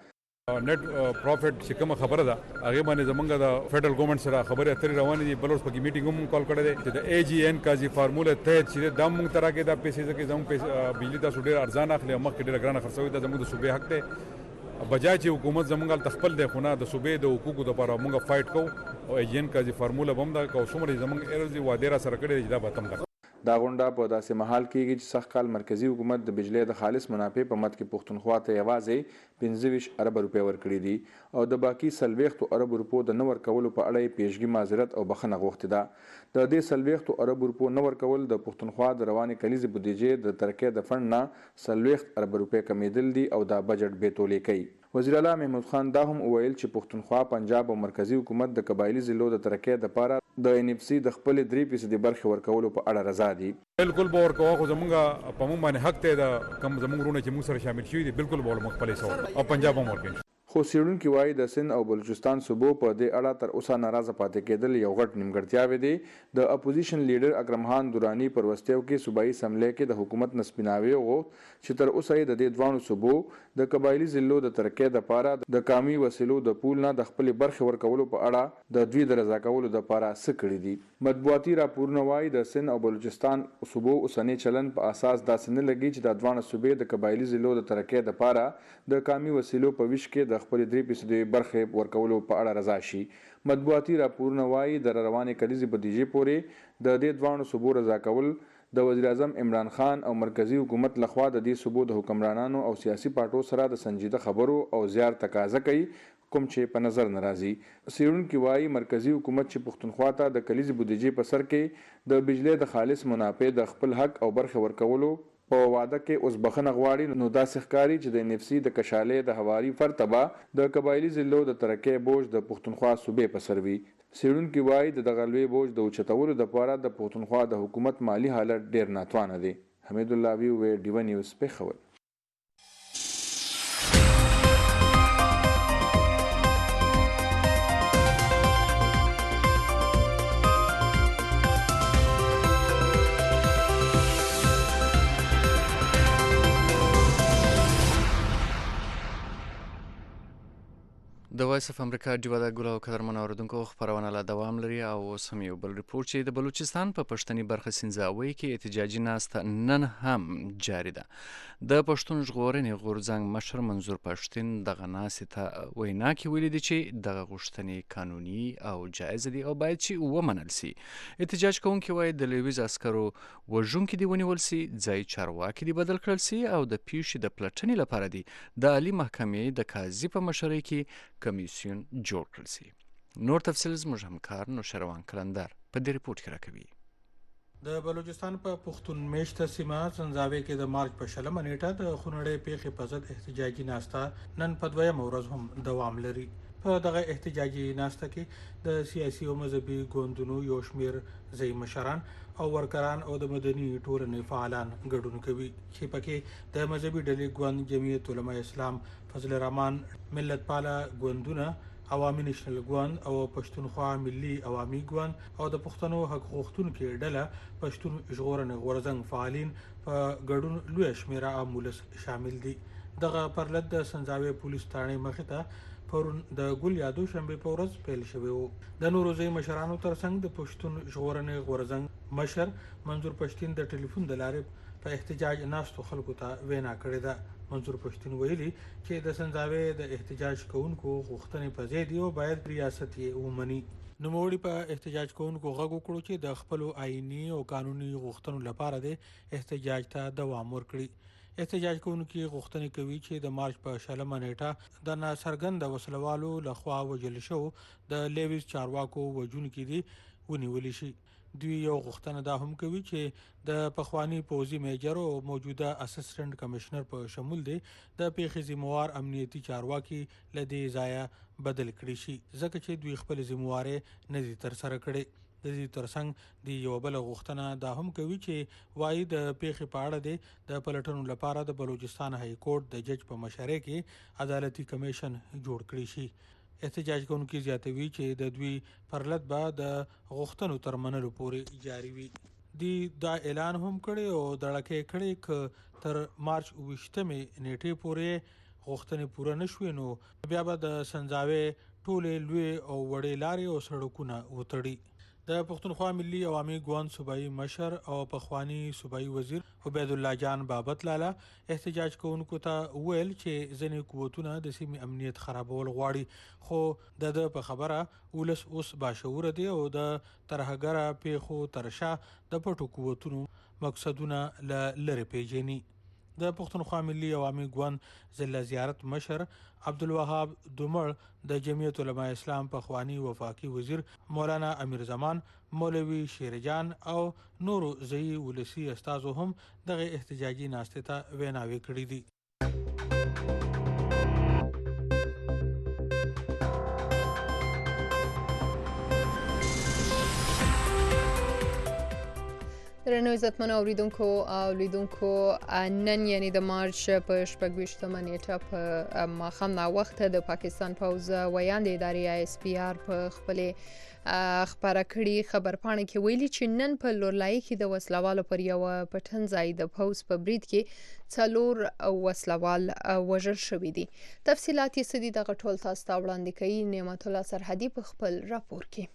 نت پروفټ چې کوم خبره ده هغه باندې زمونږ د فدرل ګورنمنت سره خبرې اترې روانې دي. بل اوس پکې میټینګ هم کال کړی دی چې د ای جی ان قاضي فارموله تحت چې دا موږ ترا کې دا پیسې ځکه زموږ بجلی تاسو ډېر ارزان اخلي مخکې ډېر ګرانه خرڅوي دا زموږ د صوبې حق دی. بجای چې حکومت زمونږ تخپل دی خو نه د صوبې د حقوقو لپاره موږ فایټ کوو او ای جی ان قاضي فارموله هم دا کو څومره زمونږ ارزي واده را سره کړی دی دا به تم ده.
دا غونډه په داسې محل کېږي چې سږ کال مرکزی حکومت د بجلی د خالص منافع په مد کې پښتونخوا ته یوازې پنځه ویشت اربه روپۍ ورکړي دي او د باقي څلوېښتو اربو روپو د نه ورکولو په اړه یې پیشګي معذرت او بخښنه غوښتې ده. د دې څلوېښتو اربو روپو نه ورکول د پښتونخوا د روانې کلیزې بودیجې د ترقۍ د فنډ نه څلوېښت اربه روپۍ کمیدل دي او دا بجټ بې تولې کوي. وزیر اعلی محمود خان دا هم وویل چې پښتونخوا پنجاب او مرکزی حکومت د قبایلی ضلعو د ترقۍ لپاره د ان اف سي د خپل درې فیصدي برخې ورکولو په اړه رضا دي.
بالکل به ورکوه خو زمونږ په موږ باندې حق دی د کم زمونږ ورونه چې موږ سره شامل شوي دي بالکل به موږ خپلې سو او پنجاب هم ورکوي.
خو څېړونکي وایي د سند او بلوچستان صوبو په دې اړه تر اوسه ناراضه پاتې کېدل یو غټ نیمګړتیاوې دي. د اپوزیشن لیډر اکرم خان درانی پر وستیو کې صوبایي اسمبلی کې د حکومت نه سپیناوی وغوښت چې تر اوسه یې د دې دواړو صوبو د قبایلي ضلعو د ترقۍ دپاره د کامي وسیلو د پول نه د خپلې برخې ورکولو په اړه د دوی د رضا کولو دپاره څه کړي دي. مطبوعاتي راپورونه وایي د سند او بلوچستان صوبو اوسنی چلن په اساس داسې نه لګي چې دا دواړه صوبې د قبایلي ضلعو د ترقۍ دپاره د کامي وسیلو په ویش کې د خپل درې فیصدي برخې ورکولو په اړه رضا شي. مطبوعاتي راپورونه وایي د روانې کلیزې بودیجې پورې د دې دواړو صوبو رضا کول د وزیر اعظم عمران خان او مرکزی حکومت لخوا د دې صوبو د حکمرانانو او سیاسي پارټو سره د سنجیده خبرو او زیار تقاضا کوي کوم چې په نظر نه راځي. څېړونکي وایي مرکزی حکومت چې پښتونخوا ته د کلیزې بودیجې په سر کې د بجلی د خالص منافع د خپل حق او برخې ورکولو په واده کې اوس بخښنه غواړي نو داسې ښکاري چې د ان اف سي د کشالۍ د هواري فرتبه د قبایلي ضلعو د ترقۍ بوج د پښتونخوا صوبې په سر وي. څېړونکي وایي د دغه لوی بوج د اوچتولو دپاره د پښتونخوا د حکومت مالي حالت ډېر ناتوانه دی. حمید الله وی وی ډیوه نیوز پېښور.
د وایس اف امریکا ډیوه د ګل او قدرمن اوریدونکو خبرونه لا دوام لري او اوس هم یو بل ریپورت چې د بلوچستان په پښتني برخه سنځاوي کې احتجاجي ناسته نن هم جاری ده. د پښتون ژغورنې غورځنګ مشر منظور پښتين دغه ناستې ته وینا کې ویلي دي چې دغه غوښتنې قانوني او جایز دي او باید چې ومنل سي. احتجاج کوونکي وایي د لویز عسکرو وژونکي دي ونیول سي، ځای چارواکي دي بدل کړل سي او د پیښې د پلټنې لپاره دي د عالی محکمې د قاضي په مشرۍ کې کمیسیون جوړ کړل سي. نور تفصیل زموږ همکار نوشروان کلندر په دې ریپورت کې راکوي.
د بلوچستان په پښتون میشته سیمه سنځاوي کې د مارچ په شلمه نیټه د خونړۍ پیښې په ضد احتجاجي ناسته نن په دویمه ورځ هم دوام لري. په دغه احتجاجي ناسته کې د سیاسي او مذهبي ګوندونو یو شمېر ځایي مشران او ورکران او د مدني ټولنې فعالان ګډون کوي چې پکې د مذهبي ډلې ګوند جمعیت علماء اسلام، فضل الرحمن ملت پاله ګوندونه، عوامي نېشنل ګوند او پښتونخوا ملي عوامي ګوند او د پښتنو حق غوښتونکو ډله پښتون ژغورنې غورځنګ فعالین په ګډون لویه شمېره امولس شامل دي. دغه پرلط د سنځاوي پولیس تاڼې مخې ته پرون د ګل یادو شنبې په ورځ پیل شوی و. د نورو ځایي مشرانو ترڅنګ د پښتون ژغورنې غورځنګ مشر منظور پښتين د ټلیفون د لارې په احتجاج ناستو خلکو ته وینا کړې ده. منظور پښتين ویلي چې د سنځاوي د احتجاج کوونکو غوښتنې په ځای دي او باید ریاست یې ومني. نوموړي په احتجاج کوونکو غږ وکړو چې د خپلو آئیني او قانوني غوښتنو لپاره د احتجاج ته دوام ورکړي. احتجاج کوونکي غوښتنې کوي چې د مارچ په شلمه نیټه د ناڅرګنده وسلوالو لخوا وژل شو د لیویز چارواکو وژونکي دي ونیولی شي. دوی یو غوښتنه دا هم کوي چې د پخوانی پوځي میجر او موجوده اسسټنټ کمشنر په شمول دی د پیښې ذمہوار امنیتي چارواکي له دې ځایه بدل کړي شي ځکه چې دوی خپل ذمہوارې نه دي ترسره کړي. د دې ترڅنګ د یو بل غوښتنه دا هم کوي چې وایي د پیښې په اړه د پلټنو لپاره د بلوچستان های کورټ د جج په مشرۍ کې عدالتي کمیشن جوړ کړي شي. احتجاج کوونکي زیاتوي چې د دوی پرلط به د غوښتنو تر منلو پورې جاري وي. دی دا اعلان هم کړی او دړکې کړی ک تر مارچ اوویشتمې نیټې پورې غوښتنې پوره نشوي نو بیا به د سنځاوي ټولې لوی او وړې لارې او سړکونه وتړي. د پښتونخوا ملي عوامي ګوند صوبایي مشر او پخوانی صوبایي وزیر عبید الله جان بابت لالا احتجاج کوونکو ته ویل چې ځینې قوتونه د سیمې امنیت خرابول غواړي، خو د ده په خبره ولس اوس باشعوره دی او د ترهګره پیښو ترشا د پټو قوتونو مقصدونه له لرې پیژني. د پښتونخوا ملي عوامي ګوند ضلع زیارت مشر عبدالوهاب دومړ د جمعیت علماء اسلام پخوانی وفاقي وزیر مولانا امیر زمان، مولوي شیرجان او نورو ځایي ولسي استازو هم دغه احتجاجي ناستې ته ویناوې کړې دي.
درنو عزتمنو اوریدونکو او لیدونکو، نن یعنی د مارچ په شپږ ویشتمه نیټه په ماښام ناوخته د پاکستان پوځ ویاند ادارې آی اس پی آر په خپلې خپاره کړي خبرپاڼې کې ویلي چې نن په لورلای کې د وسلوالو پر یو پټن ځای د پوځ په برید کې څلور وسلوال وژل شوي دي. تفصیلات یې څه دي دغه ټول تاسو ته وړاندې کوي نعمت الله سرحدي په خپل راپور کې.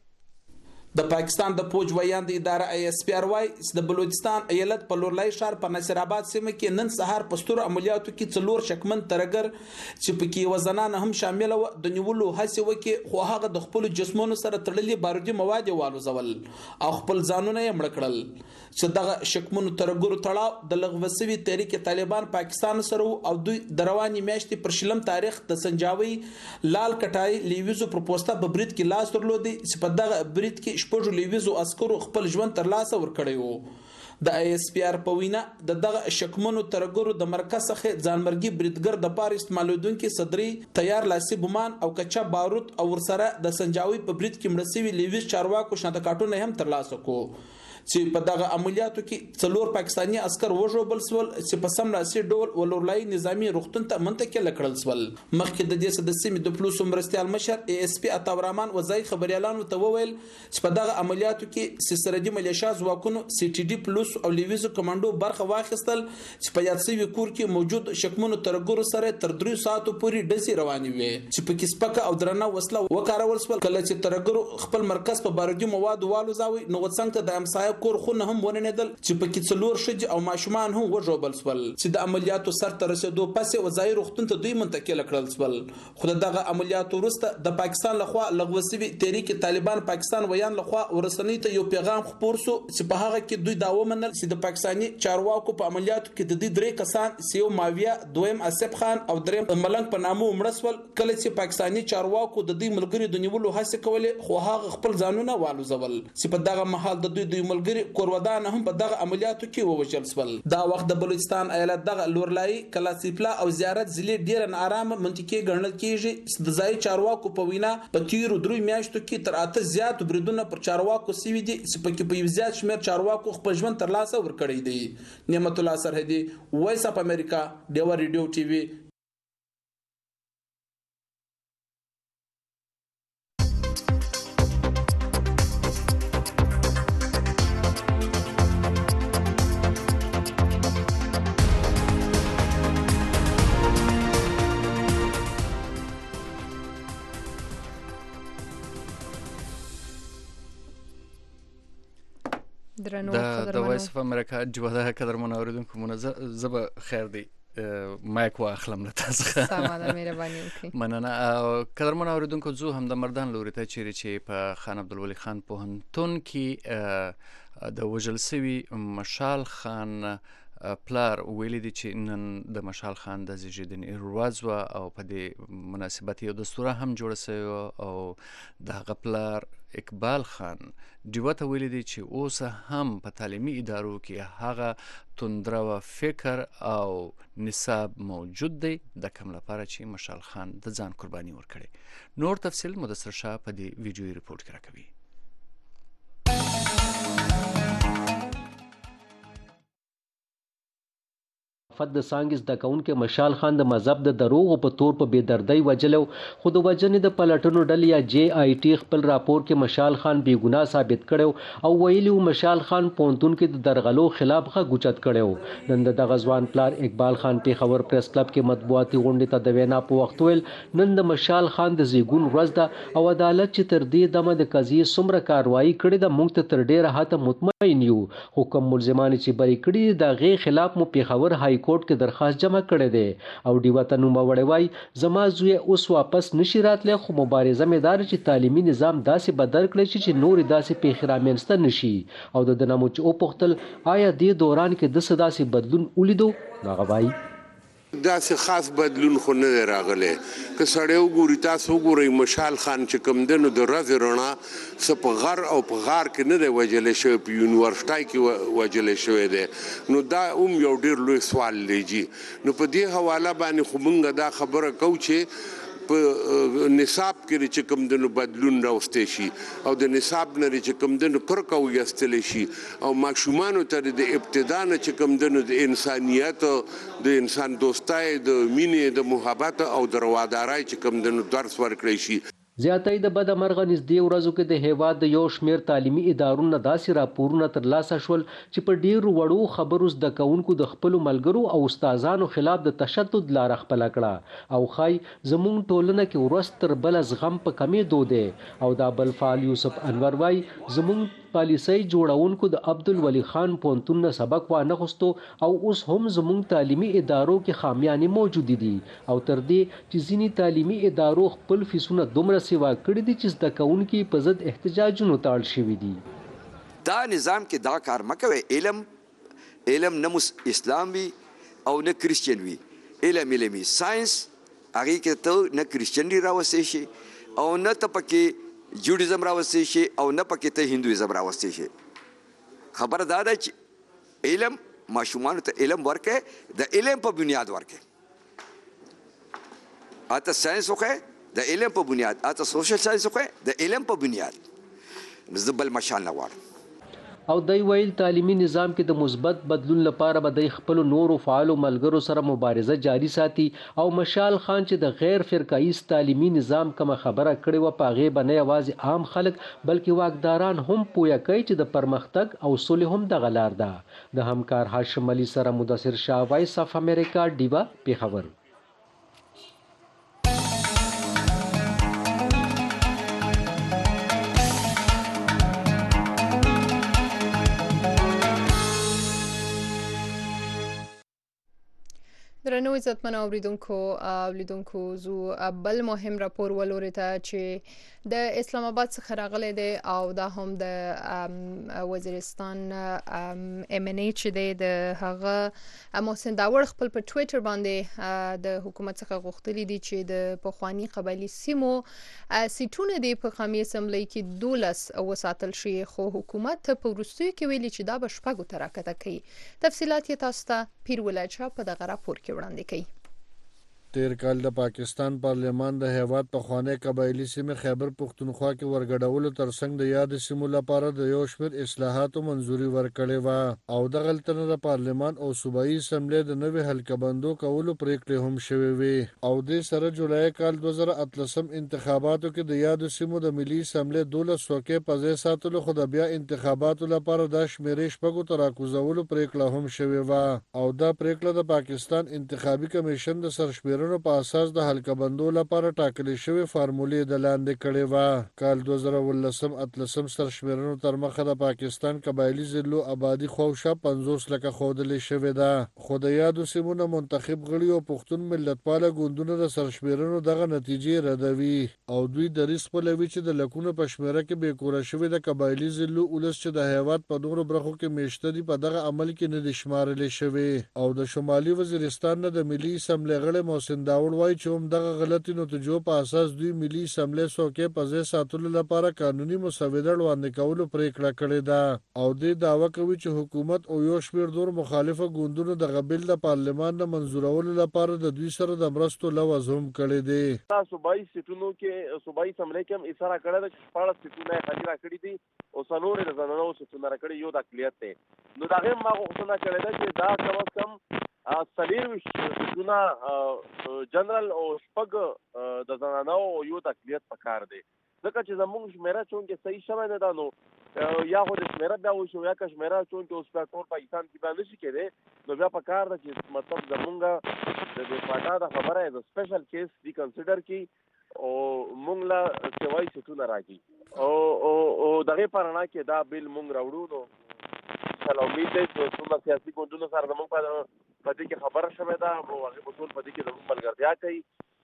د پاکستان د پوج ویاند اداره آی اس پی آر واي د بلوچستان ایالت په لورلای شهر په نصر آباد سیمه کې نن سهار پستور عملیاتو کې څلور شکمن ترګر چې پکې وزنان هم شامل و د نیولو هڅه وکړي، خو هغه د خپل جسمونو سره تړلي بارودي مواد والوزول او خپل ځانونه یې مړ کړل. چې دغه شکمن ترګر تړاو د لغوسوي تحریک طالبان پاکستان سره او دوی د رواني میاشتې پر شلم تاریخ د سنجاوي لال کټای لیویزو پروپوسټا په برید کې لاس درلودي چې په دغه برید کې شپږ لیویزو عسکرو خپل ژوند تر لاسه ورکړی وو. د آی اس پی آر په وینا د دغه شکمنو ترګرو د مرکز څخه ځانمرګي بریدګر د پاره استعمالودونکو صدري تیار لاسي بومان او کچا بارود او ورسره د سنجاوي په برید کې مړسوي لیویز چارواکو شنه کاټونه هم تر لاسه کو. چې په دغه عملیاتو کې څلور پاکستانی عسكر وژوبل سول چې په سم راسي ډول ولورلای نظامی روغتون ته منتقل کړل سول. مخکې د دې د سیمې د پلوس مرستيال مشر ای اس پی عطا الرحمن وزای خبريالانو ته وویل چې په دغه عملیاتو کې سسردي ملیشیا ځواکونو سی ټي ډي پلوس او لیویزو کمانډو برخه واخیستل چې په یاد سوي کور کې موجود شکمنو ترګرو سره تر درې ساعتو پورې ډزې روانې وي چې په کې سپکه او درنه وسله وکارول سول. کله چې ترګرو خپل مرکز په بارودي مواد والوزاوي نو څنګه د امسایه کور خو نه هم وننیدل چې په کې څلور شج او ماشومان هم وژوبل سول چې د عملیاتو سر ته رسیدو پسې وزای روغتون ته دوی منتقل کړل سول. خو دغه عملیاتو وروسته د پاکستان لخوا لغوسوي تحریک طالبان پاکستان ویان لخوا ورسنۍ ته یو پیغام خپور سو چې په هغه کې دوی داوا منل چې د پاکستاني چارواکو په عملیاتو کې د دې درې کسان سیو ماویه دویم اسف خان او دریم ملنګ په نامو مړسول. کله چې پاکستاني چارواکو د دې ملګری د نیولو هڅه کولې خو هغه خپل ځانونه والوزول چې په دغه محل د دوی د ملګری ودان هم په دغه عملیاتو کې ووجل سول. دا وخت د بلوچستان ایالت دغه لورلای کلاسیپلا او زیارت ضلع ډیر نارام منطقي ګڼل کیږي. د ځای چارواکو په وینا په تیرو درې میاشتو کې تر اته زیات بریدونه پر چارواکو سوي دي چې په کې په زیات شمیر چارواکو خپل ژوند تر لاسه ورکړی دی. نعمت الله سرحدي، وایس اف امریکا، ډیوا ریډیو ټي وي.
د وایس اف امریکا جوړه قدرمن اوریدونکو منظر زب خیر دی مایک واخلم له تاسو
سمه مهرباني وکړئ.
مننه. قدرمن اوریدونکو زه هم د مردان لوري ته چیرې چې په خان عبدالولي خان پوهنتون کې د وژل سوي مشال خان پلار ویلي دي چې نن د مشال خان د زیږیدنې ورځ وه او په دې مناسبت یو دستوره هم جوړه سوې او د هغه پلار اقبال خان ډیوه ته ویلي دي چې اوس هم په تعلیمي ادارو کې هغه توندروه فکر او نصاب موجود دی د کوم لپاره چې مشال خان د ځان قرباني ورکړي. نور تفصیل مدثر شاه په دې ویډیوي ریپورت کې راکوي.
وقفت د څانګې زده کوونکی مشال خان د مذهب د دروغو په تور په بېدردۍ وجلو، خو د وژنې د پلټنو ډلې یا جے آی ټي خپل راپور کې مشال خان بې ګناه ثابت کړی او ویلي و مشال خان پوهنتون کې د درغلو خلاف غږ اوچت کړی. نن د دغه ځوان پلار اقبال خان پېښور پریس کلب کې مطبوعاتي غونډې ته د وینا په وخت ویل نن د مشال خان د زیږون ورځ ده او عدالت چې تر دې دمه د قضیې څومره کاروایي کړې ده موږ ته تر ډېره حده مطمئن یو، خو کوم ملزمان چې بری کړي دي د هغې خلاف مو پېښور های کورټ کې درخواست جمع کړی دی. او ډیوه ته نوموړی وایي زما زوی اوس واپس نشي راتلی، خو مبارزه مې دا ده چې تعلیمي نظام داسې بدل کړی شي چې نورې داسې پیښې رامنځته نشي. او د ده نه مو چې وپوښتل آیا دې دوران کې ده څه داسې بدلون ولیدو؟ نو هغه وایي
داسې خاص بدلون خو نه دی راغلی. که سړی وګوري تاسو وګورئ مشال خان چې کوم دی نو د ورځې رڼا څه په غر او په غار کې نه دی وژلی شوی، په یونیورسټۍ کې وژلی شوی دی. نو دا هم یو ډېر لوی سوال دی جي. نو په دې حواله باندې خو موږ دا خبره کوو چې په نصاب کې چې کوم دنو بدلون راوستی شي او د نصاب نه چې کوم دنو کرکه ویستلی شي او ماشومانو ته د ابتدا نه چې کوم دنو د انسانیت د انسان دوستۍ د مینې د محبت او د روادارۍ چې کوم دنو درس ورکړی شي.
زیاتۍ د بده مرغه نږدې ورځو کې د هیواد د یو شمېر تعلیمي ادارو نه داسې راپورونه ترلاسه شول چې په ډېرو وړو خبرو زده کوونکو د خپلو ملګرو او استادانو خلاف د تشدد لاره خپله کړه او ښایي زموږ ټولنه کې ورځ تر بله زغم په کمېدو دی. او دا بل فعال یوسف انور وایي زموږ پالیسۍ جوړونکو د عبدالولي خان پوهنتون نه سبق وانخیستو او اوس هم زموږ تعلیمي ادارو کې خامیانې موجودې دي او تر دې چې ځینې تعلیمي ادارو خپل فیسونه دومره سیوا کړي دي چې زده کوونکي په ضد احتجاجونو ته اړ شوي دي.
دا نظام کې دا کار مه کوئ. علم علم نه اسلام وي او نه کرسچن وي، علم علم وي. ساينس هغې کې ته نه کرسچني راوستی شي او نه ته پکې جوډیزم راوستی شي او نه پکې ته هندویزم راوستی شي. خبره دا ده چې علم ماشومانو ته علم ورکړئ، د علم په بنیاد ورکړئ. اته ساينس وکړئ د علم په بنیاد، اته سوشل ساينس وکړئ د علم په بنیاد. زه بل مشال نه غواړم.
او دی ویل تعلیمي نظام کې د مثبت بدلون لپاره به د خپلو نورو فعالو ملګرو سره مبارزه جاري ساتي. او مشال خان چې د غیر فرقایز تعلیمي نظام کومه خبره کړې وه په هغې به نه یوازې عام خلک بلکې واکداران هم پوه کوي چې د پرمختګ او سولې هم دغه لار ده. د همکار هاشم علي سره مدثر شاه، وایس اف امریکا، ډیوه، پېښور.
درنو عزتمنو اوریدونکو او لیدونکو زو بل مهم راپور ولوري ته چې د اسلام آباد څخه راغلی دی او دا هم د وزیرستان ام ان ای چې دی د هغه محسن داور خپل په ټویټر باندې د حکومت څخه غوښتلی دي چې د پخوانی قبایلی سیمو سیټونه دی په قومي اسمبلی کې دولس وساتل شي، خو حکومت په وروستیو کې ویلي چې دا به شپږو ته راکته کوي. تفصیلات یې تاسو ته پیر ولایت شاه په دغه راپور کې وړاندې کوي.
تیر کال د پاکستان پارلمان د هیواد پخوانی قبایلی سیمې خیبر پښتونخوا کې ورګډولو ترڅنګ د یاد سیمو لپاره د یو شمېر اصلاحاتو منځوري ورکړې وه او دغه تنه د پارلمان او صوبایي اسمبلی د نوې حلقه بندو کولو پریکړې هم شوې وې او د سره جولای کال دوه زره اتلسم انتخاباتو کې د یاد سیمو د ملي اسمبلی دولس څوکۍ په ځای ساتلو، خو د بیا انتخاباتو لپاره دا شمیرې شپږو ته راکوزولو پریکړه هم شوې وه او دا پریکړه د پاکستان انتخابي کمیشن د سرشمیرنو په اساس د حلقه بندو لپاره ټاکلې شوې فارمولې د لاندې کړې وه. کال دوه زره ولسم اتلسم سرشمیرنو تر مخه د پاکستان قبایلي ضلعو آبادي خواوشا پنځوس لکه ښودلې شوې ده، خو د یادو سیمو نه منتخب غړي او پښتون ملتپاله ګوندونه د سرشمیرنو دغه نتیجې ردوي او دوی دریځ خپلوي چې د لکونو په شمېره کې بېکوره شوي د قبایلي ضلعو ولس چې د هیواد په نورو برخو کې میشته دي په دغه عمل کې نه دي شمارلې شوې. او د شمالي وزیرستان نه د ملي اسمبلی غړی محسن داور وایي چې هم دغه غلطي نتیجو په اساس دوی ملي اسمبلی څوکۍ په ځای ساتلو لپاره قانوني مسوده وړاندې کولو پریکړه کړې ده او دوی دعوه کوي چې حکومت او یو شمېر نور مخالفه ګوندونو دغه بل د پارلمان د منظورولو لپاره د دوی سره د مرستو لوز هم کړی دی.
صوبایي سیټونو کې صوبایي اسمبلی کې هم اشاره کړې ده چې شپاړس سیټونه یې خالي راکړي دي او څلور یې د زنانو سیټونه راکړي، یو د اقلیت دی. نو د هغې ما غوښتنه کړې ده چې دا کم از کم څلېرویشت سیټونه جنرال او شپږ د زنانو او یو د اقلیت په کار دی ځکه چې زمونږ شمیره چونکې صحیح شوی نه ده نو یا خو د شمیره بیا وشو یا که شمیره چونکې اوس بیا ټول پاکستان کې بیا نشي کېدی نو بیا په کار ده چې مطلب زمونږ د دې پاټا د خبره د سپیشل کیس دی کنسیډر کړي او مونږ له سیوای سیټونه راکړي او او دغې په رڼا کې دا بیل مونږ راوړو نو انشاءالله امید دی چې څومره سیاسي ګوندونو سره زمونږ په دې کې خبره شوې ده او هغې به ټول په دې کې زمونږ ملګرتیا کوي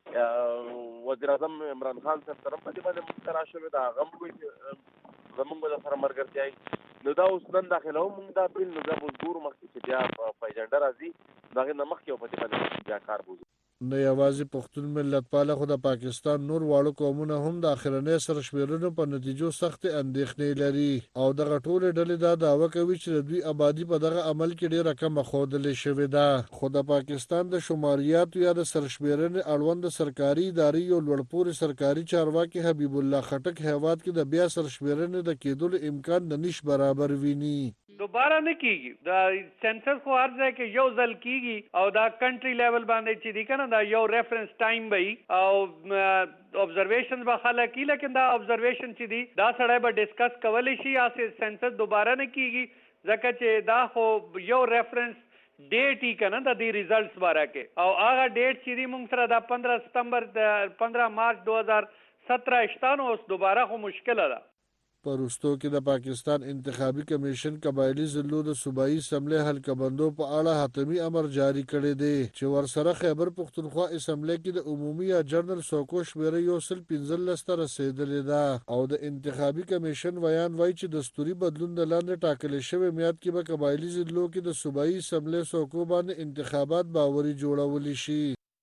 وزیر اعظم عمران خان صاحب سره په دې باندې موږ سره شوې ده هغه هم وایي چې زمونږ به سره ملګرتیا وي نو دا اوس نن داخلوو موږ دا بیل نو دا به اوس ګورو مخکې چې بیا په ایجنډا راځي د هغې نه مخکې او په دې باندې بیا کار بوځو
نه یوازې پښتون ملت پاله خو د پاکستان نور واړه قومونه هم د اخرنۍ سرشمېرنو په نتیجو سختې اندېښنې لري او دغه ټولې ډلې دا دعوه کوي چې د دوی آبادي په دغه عمل کې ډېره کمه ښودلې شوې ده خو د پاکستان د شماریاتو یا د سرشمېرنې اړوند د سرکاري ادارې یو لوړپوړي سرکاري چارواکي حبیب الله خټک هیواد کې د بیا سرشمېرنې د کېدلو امکان د نش برابر ویني
دوباره نه کیږي دا سنسس خو هر ځای کې یو ځل کیږي او دا کنټری لیول باندې چې دی کنه دا یو ریفرنس ټایم وي او observations به خلک کی لیکن دا observation چې دی دا سړی به ډیسکس کولی شي یا سنسس دوباره نه کیږي ځکه چې دا خو یو ریفرنس ډیټ یې کنه د دې ریزلټس باره کې او هغه ډیټ چې دی موږ سره دا پندرہ ستمبر پندرہ مارچ دو هزار سترہ اشتانو اوس دوباره خو مشکله ده
په وروستو کې د پاکستان انتخابي کمیشن قبایلي ضلعو د صوبایي اسمبلۍ حلقه بندو په اړه حتمي امر جاری کړی دی چې ورسره خیبر پښتونخوا اسمبلۍ کې د عمومي یا جنرال سوکو شمېره یو سل پنځلس ته رسېدلې ده او د انتخابي کمیشن ویان وایي چې دستوري بدلون د لاندې ټاکلې شوې میعاد کې به قبایلي ضلعو کې د صوبایي اسمبلۍ سوکو باندې انتخابات باوري جوړولی شي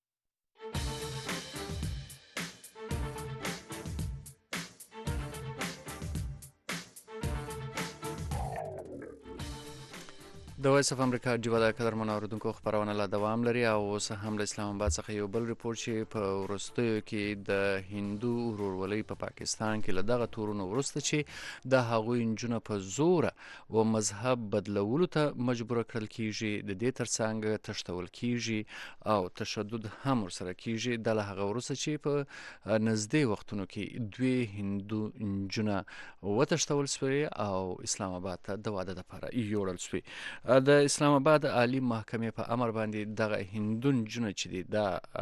د وایس اف امریکا ډیوه د قدرمنو اوریدونکو خبرونه لا دوام لري او اوس هم له اسلام آباد څخه یو بل ریپورت چې په وروستیو کې د هندو ورورولۍ په پاکستان کې له دغه تورونو وروسته چې د هغوی نجونه په زوره و مذهب بدلولو ته مجبور کړل کیږي د دې ترڅنګ تښتول کیږي او تشدد هم ورسره کیږي د له هغه وروسته چې په نږدې وختونو کې دوی هندو نجونه وتښتول سوې او اسلام آباد ته د واده لپاره یوړل سوې د اسلام آباد عالی محکمې په امر باندې دغه هندو نجونه چې دي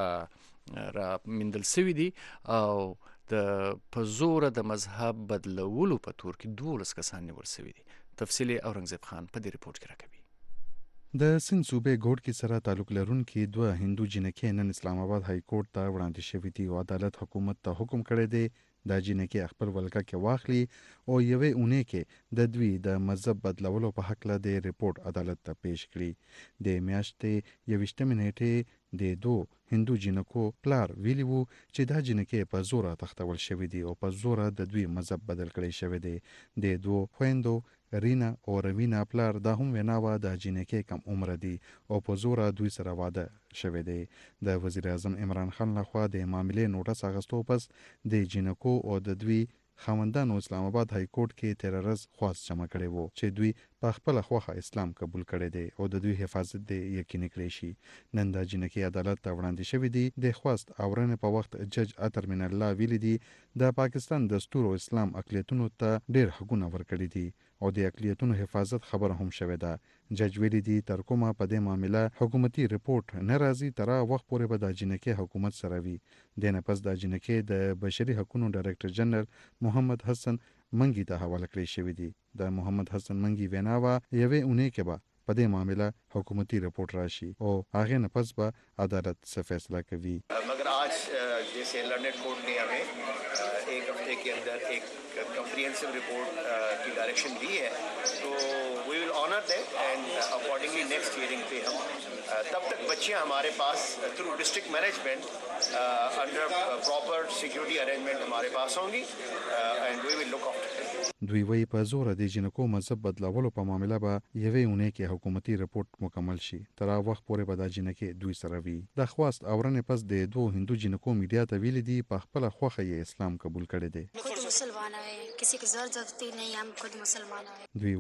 دا را مندل سوي دي او د په زوره د مذهب بدلولو په تور کې دولس کسان نیول سوي دي تفصیلي اورنګزیب خان په دې ریپورت کې راکوي
د سند صوبې ګوډ کې سره تعلق لرونکي دوه هندو جنکې نن اسلام آباد های کورټ ته وړاندې شوي دي او عدالت حکومت ته حکم کړی دی دا جنکې خپل ولکه کې واخلي او یوې اونۍ کې د دوی د مذهب بدلولو په حق له د ریپورت عدالت ته پیش کړي د میاشتې یویشتمې نیټې د دو هندو جنکو پلار ویلی وو چې دا جنکې په زوره تختول شوي دي او په زوره د دوی مذهب بدل کړی شوی دی د دو خویندو رینا او روینا پلار دا هم ویناوه د جنکې کم عمر دي او په زوره دوی سره واده شوی دی د وزیر اعظم عمران خان لخوا د معاملې نوټس اخیستو پس د جنکو او د دوی خاوندانو اسلام آباد های کورټ کې تیر ورځ خواست جمع کړی وو چې دوی په خپل خوخه اسلام قبول کړي دي او د دوی حفاظت دی یقیني کړی شي نن د جنکې عدالت ته وړاندې شوی دی د خواست اورنه په وخت جج اتر من الله ویلي دي د پاکستان دستور او اسلام اقلیتونو ته ډېر حقونه ورکړي دي او د اقلیتونو حفاظت خبره هم شوې ده جج ویلي دي تر کومه په دې معاملې حکومتي ریپورت نه راځي تر وخت پورې به د جنکې حکومت سره وي د نه پس د جنکې د بشري حقوقو ډایرکټر جنرال محمد حسن منګي ته حواله کړی شوی دی د محمد حسن منګي ویناوه یوې اونۍ کې به په دې معاملې حکومتي ریپورت راشي او هغه نه پس به عدالت څه فیصله کوي
مگر آج جیسے لرنڈ کورٹ نے ہمیں ایک ہفتے کے اندر ایک کمپریہنسو رپورٹ کی ڈائریکشن دی ہے تو وی ول آنر دیٹ اینڈ اکارڈنگلی نیکسٹ ہیئرنگ پہ ہم تب تک بچیاں ہمارے پاس تھرو ڈسٹرکٹ مینجمنٹ انڈر پراپر سیکورٹی ارینجمنٹ ہمارے پاس ہوں گی اینڈ وی ول لک آفٹر
دوی وی په زوره د جنکو مذهب بدلولو په معاملې به یوې اونۍ کې حکومتي ریپورت مکمل شي تر هغه وخت پورې به د جنکې دوی سره وي د خواست اورنې پس د دوه هندو جنکو میډیا ته ویلي دي په خپل خوښه یې اسلام قبول کړی دی
خود مسلمان ہے کسی کی ضرورت نہیں ہم خود مسلمان ہیں
دوی وی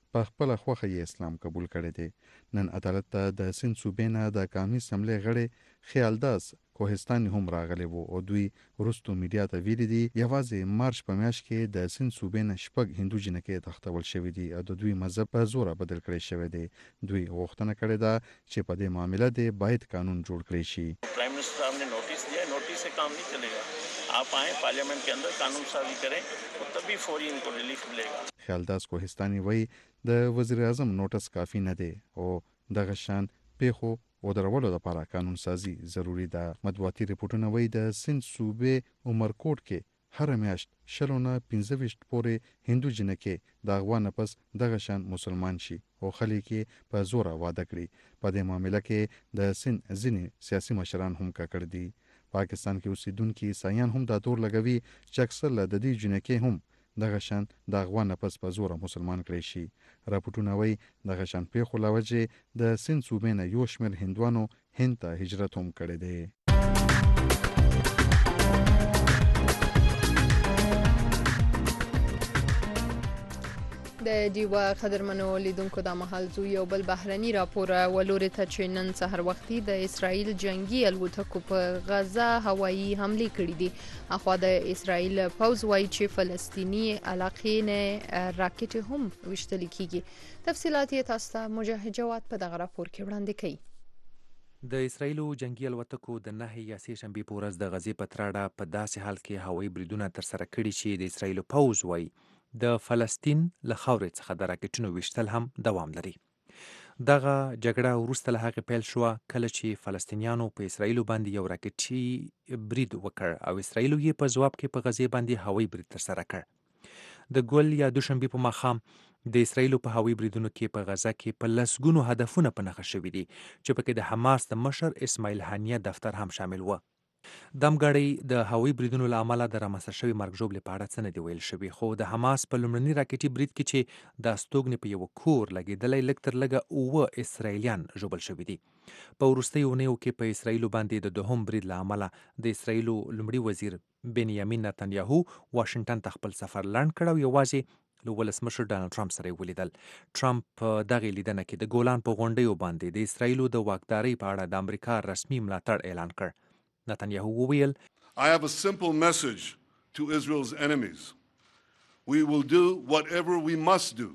په خپل خوخه یې اسلام قبول کړی دی. نن عدالت ته د سند صوبې نه د قومي اسمبلی غړي خیالداس کوهستان هم راغلی وو او دوی وروستو میډیا ته ویلي دي یوازې مارچ په میاشت کې د سند صوبې نه شپږ هندو جنکې تختول شوي دي او د دوی مذهب په زوره بدل کړی شوی دی. دوی غوښتنه کړې ده چې په دې معاملې کې باید قانون جوړ کړی شي.
Prime minister साहब ने नोटिस दिया, नोटिस से काम नहीं चलेगा. आप आए पार्लियामेंट के अंदर कानून साजी करें तो तभी फौरी इनको रिलीफ मिलेगा.
خیالداس کوهستاني وایي د وزیر اعظم نوټس کافي نه دی او دغه شان پیښو او درولو لپاره قانون سازي ضروری ده. مطبوعاتي رپورټونه وایي د سند صوبې عمرکوټ کې هر میاشت شلونه پنځه ویشت پورې هندو جنکې د اغوا نه پس دغه شان مسلمان شي او خلک یې په زوره واده کړي. په دې معاملې کې د سند ځینې سیاسي مشران هم ککړ دي. پاکستان کې اوسیدونکي عیسایان هم دا تور لګوي چې اکثر له د دې جنکې هم دغه شان د اغوا نه پس په زوره مسلمان کړي شي. راپورټونه وایي دغه شان پیښو له وجې د سند صوبې نه یو شمېر هندوانو هند ته هجرت هم کړی دی.
د دیوا قدرمنو لیدونکو د محل زو یو بل بهرني راپور ولوري ته چې نن سحر وختي د اسرایل جنگي الوتکو په غزه هوایي حمله کړې دي. اخوا د اسرایل پوز وایي چې فلسطینی علاقې نه راکټ هم وشتل کیږي. تفصيلات یې تاسو ته مجاهد جواد په دغه راپور کې وړاندې کړي.
د اسرایلو جنگي الوتکو د نه یا سه شنبه په ورځ د غزې په تراړه په داسې حال کې هوایي بریدونه تر سره کړي چې د اسرایلو پوز وایي د فلسطین له خاورې څخه د راکټونو وشتل هم دوام لري. دغه جګړه وروسته له هغې پیل شوه کله چې فلسطینیانو په اسرایلو باندې یو راکټي برید وکړ او اسرایلو یې په ځواب کې په غزې باندې هوایي برید ترسره کړ. د ګل یا دوشنبې په ماښام د اسرایلو په هوایي بریدونو کې په غزه کې په لسګونو هدفونه په نښه شوي دي چې پکې د حماس د مشر اسماعیل هانیه دفتر هم شامل و. دمګړی د هوایي بریدونو له امله د رامنځته شوي مرګ ژوبلې په اړه څه نه دي ویل شوي، خو د حماس په لومړني راکټي برید کې چې د استوګنې په یو کور لګېدلی لږ تر لږه اووه اسرایلیان ژوبل شوي دي. په وروستیو اونیو کې په اسرایلو باندې د دوهم برید له امله د اسرایلو لومړي وزیر بنیامین نتنیاهو واشنګټن ته خپل سفر لنډ کړ او یوازې له ولسمشر ډانلډ ټرمپ سره یې ولیدل. ټرمپ په دغې لیدنه کې د ګولان په غونډیو باندې د اسرایلو د واکدارۍ په اړه د امریکا رسمي ملاتړ اعلان کړ. نتنیاهو وویل
I have a simple message to Israel's enemies. We will do whatever we must do.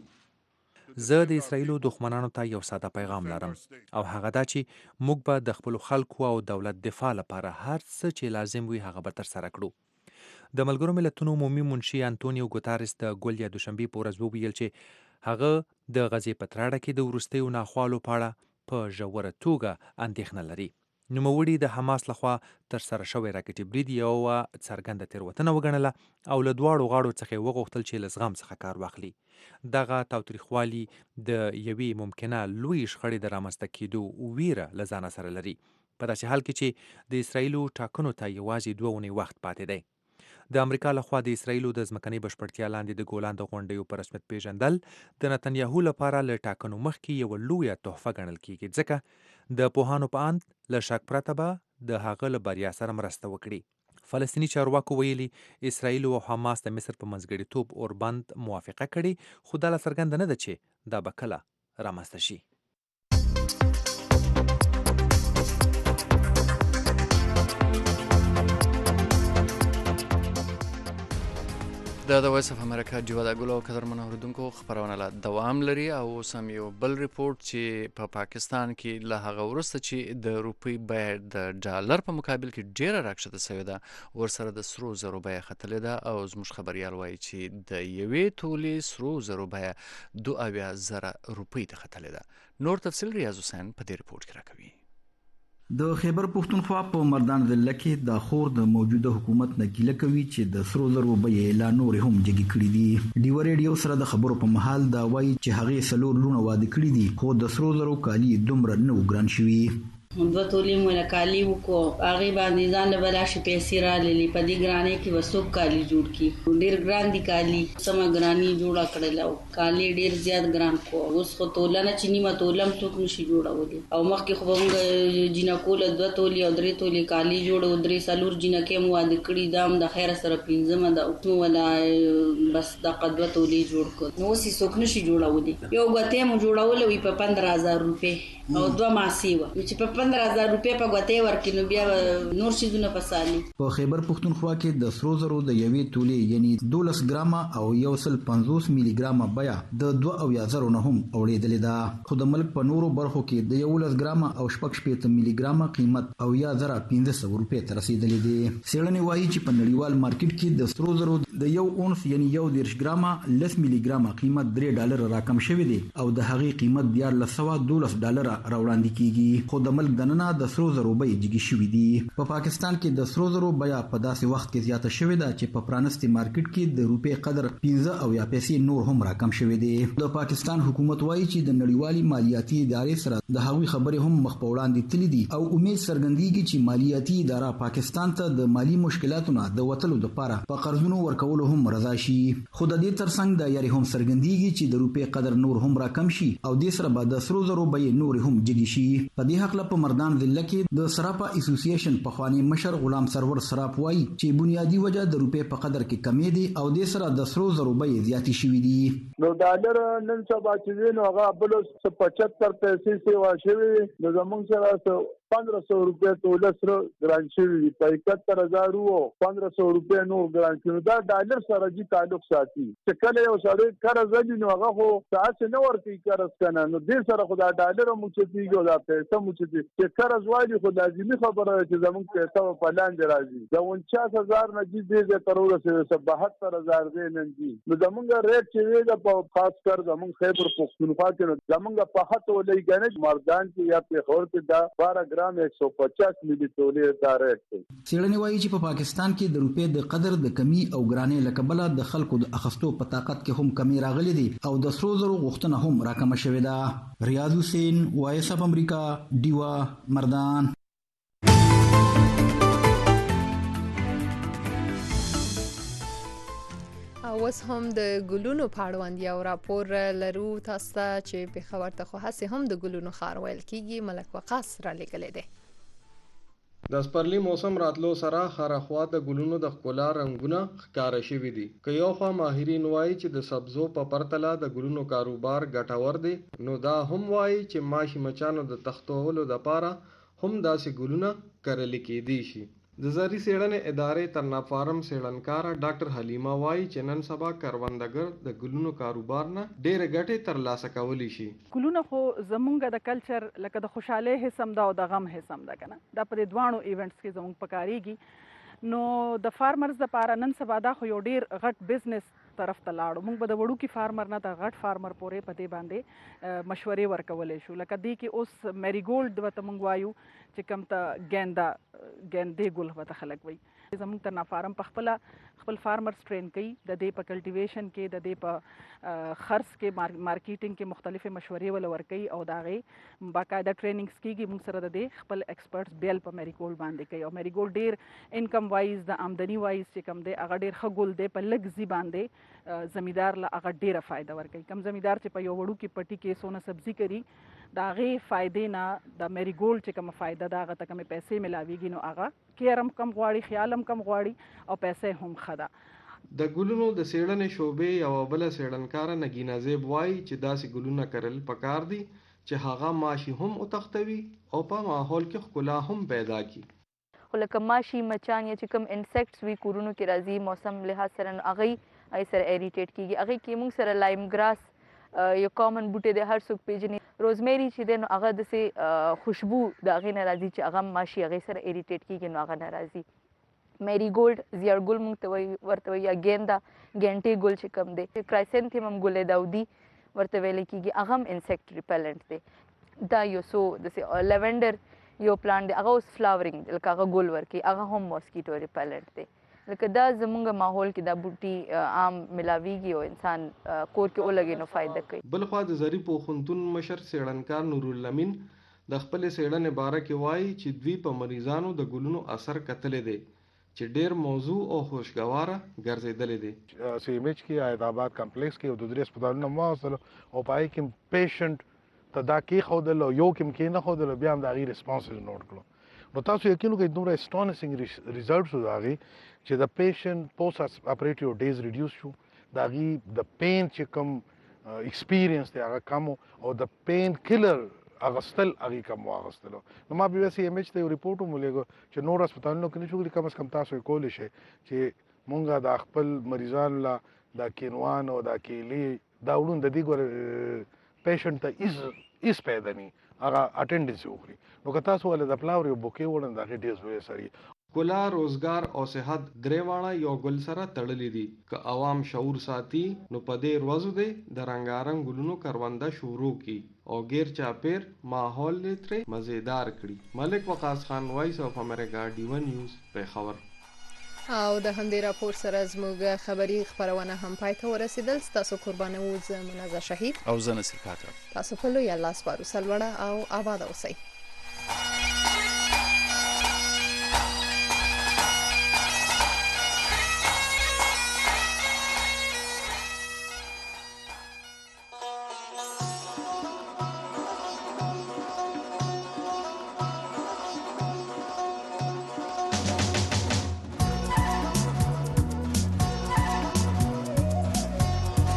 زه د اسرایلو دښمنانو ته یو ساده پیغام لرم او هغه دا چې موږ به د خپلو خلکو او دولت دفاع لپاره هر څه چې لازم وي هغه به ترسره کړو. د ملګرو ملتونو عمومي منشي انټونیو ګوتارس د ګول یا دوشنبې په ورځ وویل چې هغه د غزې په تراړه کې د وروستیو ناخوالو په اړه په ژوره توګه اندېښنه لري. نوموړي د حماس لخوا تر سره شوی راکټي برید یوه څرګنده تېروتنه وګڼله او له دواړو غاړو څخه یې وغوښتل چې له زغم څخه کار واخلي. دغه تاوتریخوالي د یوې ممکنه لویې شخړې د رامنځته کېدو ویره له ځانه سره لري په داسې حال کې چې د اسرایلو ټاکنو ته یوازې دوه اونۍ وخت پاتې دی. د امریکا لخوا د اسرایلو د ځمکنۍ بشپړتیا لاندې د ګولان د غونډیو په رسمیت پیژندل د نتنیاهو لپاره له ټاکنو مخکې یوه لویه تحفه ګڼل کیږي ځکه د پوهانو په اند له شک پرته به د هغه له بریا سره مرسته وکړي. فلسطیني چارواکو ویلي اسرایلو او حماس د مصر په منځګړیتوب اوربند موافقه کړې خو دا لا څرګنده نه ده چې دا به کله رامنځته شي.
د د وایس اف امریکا جواد اګلو او قدرمن اوریدونکو خبرونه لا دوام لري او سم یو بل ریپورت چې په پا پاکستان کې له هغه وروسته چې د روپی بیه د ډالر په مقابل کې ډیره راکښته شوې ده ورسره د سرو زرو بیه ختلې ده او زموږ خبريال وایي چې د یوې تولې سرو زرو بیه دوه اویا زره روپۍ ته ختلې ده. نور تفصیل ریاض حسین په دې ریپورت کې راکوي.
د خیبر پښتونخوا په مردان ضلع کې د خور د موجوده حکومت نه ګیله کوي چې د سرو زرو بیې لا نور هم جګې کړې دي. ډیو ریډیو سره د خبرو په محل دا وایي چې هغه سلور لونه واده کړی دي خو د سرو زرو کالی دومره نه وګران شوی.
دوه تولې مو نه کالي وکړو هغې باندې ځان له بلا شي پیسې راللې په دې ګرانۍ کې به څوک کالي جوړ کړي ډېر ګران دي کالي سمه ګراني جوړه کړله او کالي ډېر زیات ګران کو اوس خو توله نه چې نیمه توله هم څوک نشي جوړولی او مخکې خو به موږ جینکو له دوه تولې او درې تولې کالي جوړو درې څلور جینکې مو واده کړي دا هم د خیره سره پنځمه ده نو ولا بس دغه دوه تولې جوړ کړ نو اوس یې څوک نشي جوړولی یو ګوتې مو جوړولی وي په پندره هزار روپۍ او دوه ماسې وه چې په پندره هزار روپۍ په ګوتې ورکړي نو بیا نور شیزونه په سالي.
په خیبر پښتونخوا کې د سرو زرو د یوې تولې یعنی دولس ګرامه او یو سل پنځوس ملي ګرامه بیه د دوه اویا زرو نه هم اوړېدلې ده خو د ملک په نورو برخو کې د یولس ګرامه او شپږ شپېته ملي ګرامه قیمت اویا زره پنځه سوه روپۍ ته رسېدلې دي. څېړنې وایي چې په نړیوال مارکیټ کې د سرو زرو د یو اونس یعنی یو دېرش ګرامه لس ملي ګرامه قیمت درې ډالره راکم شوی دی او د هغې قیمت دیارلس سوه دولس ډالره راوړاندې کیږي خو د ملک دننه د سرو زرو بیې جګې شوي دي. په پاکستان کې د سرو زرو بیه په داسې وخت کې زیاته شوې ده چې په پرانستي مارکیټ کې د روپۍ قدر پنځه اویا پیسې نور هم راکم شوی دی. د پاکستان حکومت وایي چې د نړیوالې مالیاتي ادارې سره د هغوی خبرې هم مخ په وړاندې تللي دي او امید څرګندېږي چې مالیاتي اداره پاکستان ته د مالي مشکلاتو نه د وتلو دپاره په قرضونو ورکولو هم رضا شي خو د دې ترڅنګ دا یاري هم څرګندېږي چې د روپۍ قدر نور هم راکم شي او دې سره به د سرو زرو بیې نورې هم جګې شي. په دې هکله په مردان ضلع کې د سراپا اسوسییشن پخوانی مشر غلام سرور سراپ وایي چې بنیادی وجه د روپۍ په قدر کې کمې دي او دې سره د سرو زرو بیې زیاتې شوي دي.
نو ډالر نن سبا چې دی نو هغه بل څه پچهتر پیسې سیوا شوي نو زموږ سره پندرہ سو روپے توله سره ګران شوي دي په اکہتر هزار وو پندرہ سو روپے نو ګران شوي دا ډالر سره جی تعلق ساتي چې کله یو سړی قرض لري نو هغه خو تاسو نه ورکوي قرض کنه نو دې سره خو دا ډالر مو چې دیږي دا پیسې مو چې چې قرض وایي خو لازمي خبره چې زموږ پیسې په لاندې راځي دا انچاس هزار نه جی دې تر ورسې بهتر هزار دې نن دي نو زموږ ریټ چې وی دا په خاص کر زموږ خیبر پښتونخوا کې زموږ په هټ ولې کنه مردان کې یا په خور کې دا بارہ ګرام ایک سو پچاس ملي تولې دا ریټ دی.
څېړنې وایي چې په پاکستان کې د روپۍ د قدر د کمی او ګرانۍ له کبله د خلکو د اخیستو په طاقت کې هم کمی راغلي دي او د سرو زرو غوښتنه هم راکمه شوې ده. ریاض حسین وایس اف امریکا ډیوا مردان.
اوس هم د ګلونو په اړوند یو راپور لرو تاسو ته چې پېښور ته خو هسې هم د ګلونو ښار ویل کېږي. ملک وقاص را لیږلی دی.
د سپرلي موسم راتلو سره خارخوا د ګلونو د ښکلا رنګونه ښکاره شوي دي. که یو خوا ماهرین وایي چې د سبزو په پرتله د ګلونو کاروبار ګټور دی نو دا هم وایي چې ماشي مچانو د تختولو دپاره هم داسې ګلونه کرل کېدی شي. د زرعي څېړنې ادارې ترنا فارم څېړنکاره ډاکټر حلیمه وایي چې نن سبا کروندګر د ګلونو کاروبار نه ډېرې ګټې ترلاسه کولی شي.
ګلونه خو زمونږ د کلچر لکه د خوشحالۍ حصم ده او د غم حصم ده که نه دا په دې دواړو ایونټس کې زمونږ پکارېږي نو د فارمرز دپاره نن سبا دا خو یو ډېر غټ بزنس طرف ته لاړو. موږ به د وړوکي فارمر نه د غټ فارمر پورې په دې باندې مشورې ورکولی شو. لکه دې کې اوس میریګولډ ورته موږ وایو چې کوم ته ګیندا ګیندې ګل ورته خلک وایي. زموږ ترنا فارم په خپله خپل فارمرز ټرین کوي د دې په کلټیویشن کې د دې په خرڅ کې مارکیټینګ کې مختلفې مشورې ول ورکوي او د هغې باقاعده ټریننګز کېږي. موږ سره د دې خپل ایکسپرټس بیل په میریګولډ باندې کوي او میریګولډ ډېر انکم وایز د آمدني وایز چې کوم دی هغه ډېر ښه ګل دی په لږ ځي باندې زمیندار له هغه ډېره فایده ورکوي. کم زمیندار چې په یو وړوکي پټي کې سونه سبزي کوي د هغې فایدې نه د میریګولډ چې کومه فایده ده هغه ته کومې پیسې میلاویږي نو هغه کیر هم کم غواړي خیال هم کم غواړي او پیسې هم ښه ده.
د ګلونو د څېړنې شعبې یوه بله څېړنکاره نګینا زیب وایي چې داسې ګلونه کرل پکار دي چې هغه ماشي هم وتښتوي او په ماحول کې ښکلا هم پیدا کړي.
خو لکه ماشي مچان یا چې کوم انسیکټس وي کورونو کې راځي موسم لحاظ سره نو هغوی هغې سره ایریټیټ کېږي. هغې کې موږ سره لایم ګراس یو کامن بوټی دی هر څوک پیژني. روزمیری چې دی نو هغه داسې خوشبو د هغې نه راځي چې هغه ماشي هغې سره ایریټیټ کېږي نو هغه نه راځي. میریګولډ زیړ ګل موږ ته وایي ورته وایي یا ګیندا ګینټې ګل چې کوم دی کرایسنتیمم ګل داودي ورته ویلی کېږي هغه هم انسیکټ ریپیلنټ دی. دا یو څو داسې لیونډر یو پلانټ دی هغه اوس فلاورینګ لکه هغه ګل ورکوي هغه هم ماسکیټو ریپیلنټ دی. لکه دا زمونږ ماحول کې دا بوټي عام ملاویږي او انسان کور کې ولګي نو فایده کوي.
بل خوا د زرعي پوهنتون مشر څېړنکار نورالامین د خپل سیړنې باره کې وایي چې دوی په مریضانو د ګلونو اثر کتلې دي چې ډیر موضوع او خوشګواره ګرځیدلې دي.
سی ایم ایچ کې حیدرآباد کمپلیکس کې د درې هسپتالونو مواصل او پای کې پیشنټ ته دا کې خودل یو کې کې نه خودل بیا هم د غیر ریسپانس نوٹ کړو. نو تاسو یقین وکړئ دومره اسټانیشنګ ریزلټس وځي چې د پیشنټ پوسټ اپریټیو ډیز ریډیوس شو، دا غي د پین چې کوم ایکسپیرینس دی هغه کم او د پین کلر اغستل هغه کم واغستل. نو ما بي سي ام ایچ ته ریپورت مولېګو چې نور هسپتالونو کې نشو کم از کم تاسو کول شي چې مونږه د خپل مریضان لا د کینوان او د کېلي دا وړون د دې ګور پیشنټ ته از اس پیدا ني هغه اټینډنس وکړي. نو که تاسو ول د پلاور یو بوکي وړاندې دغه ډیز وې سړي
کلا روزګار او صحت درې واړه یو ګل سره تړلې دي. که عوام شعور ساتي نو په دې ورځو دی د رنگارنګ ګلونو کرونده شروع کی او غیر چاپیر ماحول لترې مزیدار کړي. ملک وقاص خان، وایس اف امریکا، ډیو نیوز، پیښور.
او د همدې راپور سره زموږ خبري خبرونه هم پای ته ورسیدل. تاسو قربانه وو زه منازه شهید
او زه نصیر کاکړ.
تاسو په لوی الله سپارو. سلوړه او آباد اوسئ.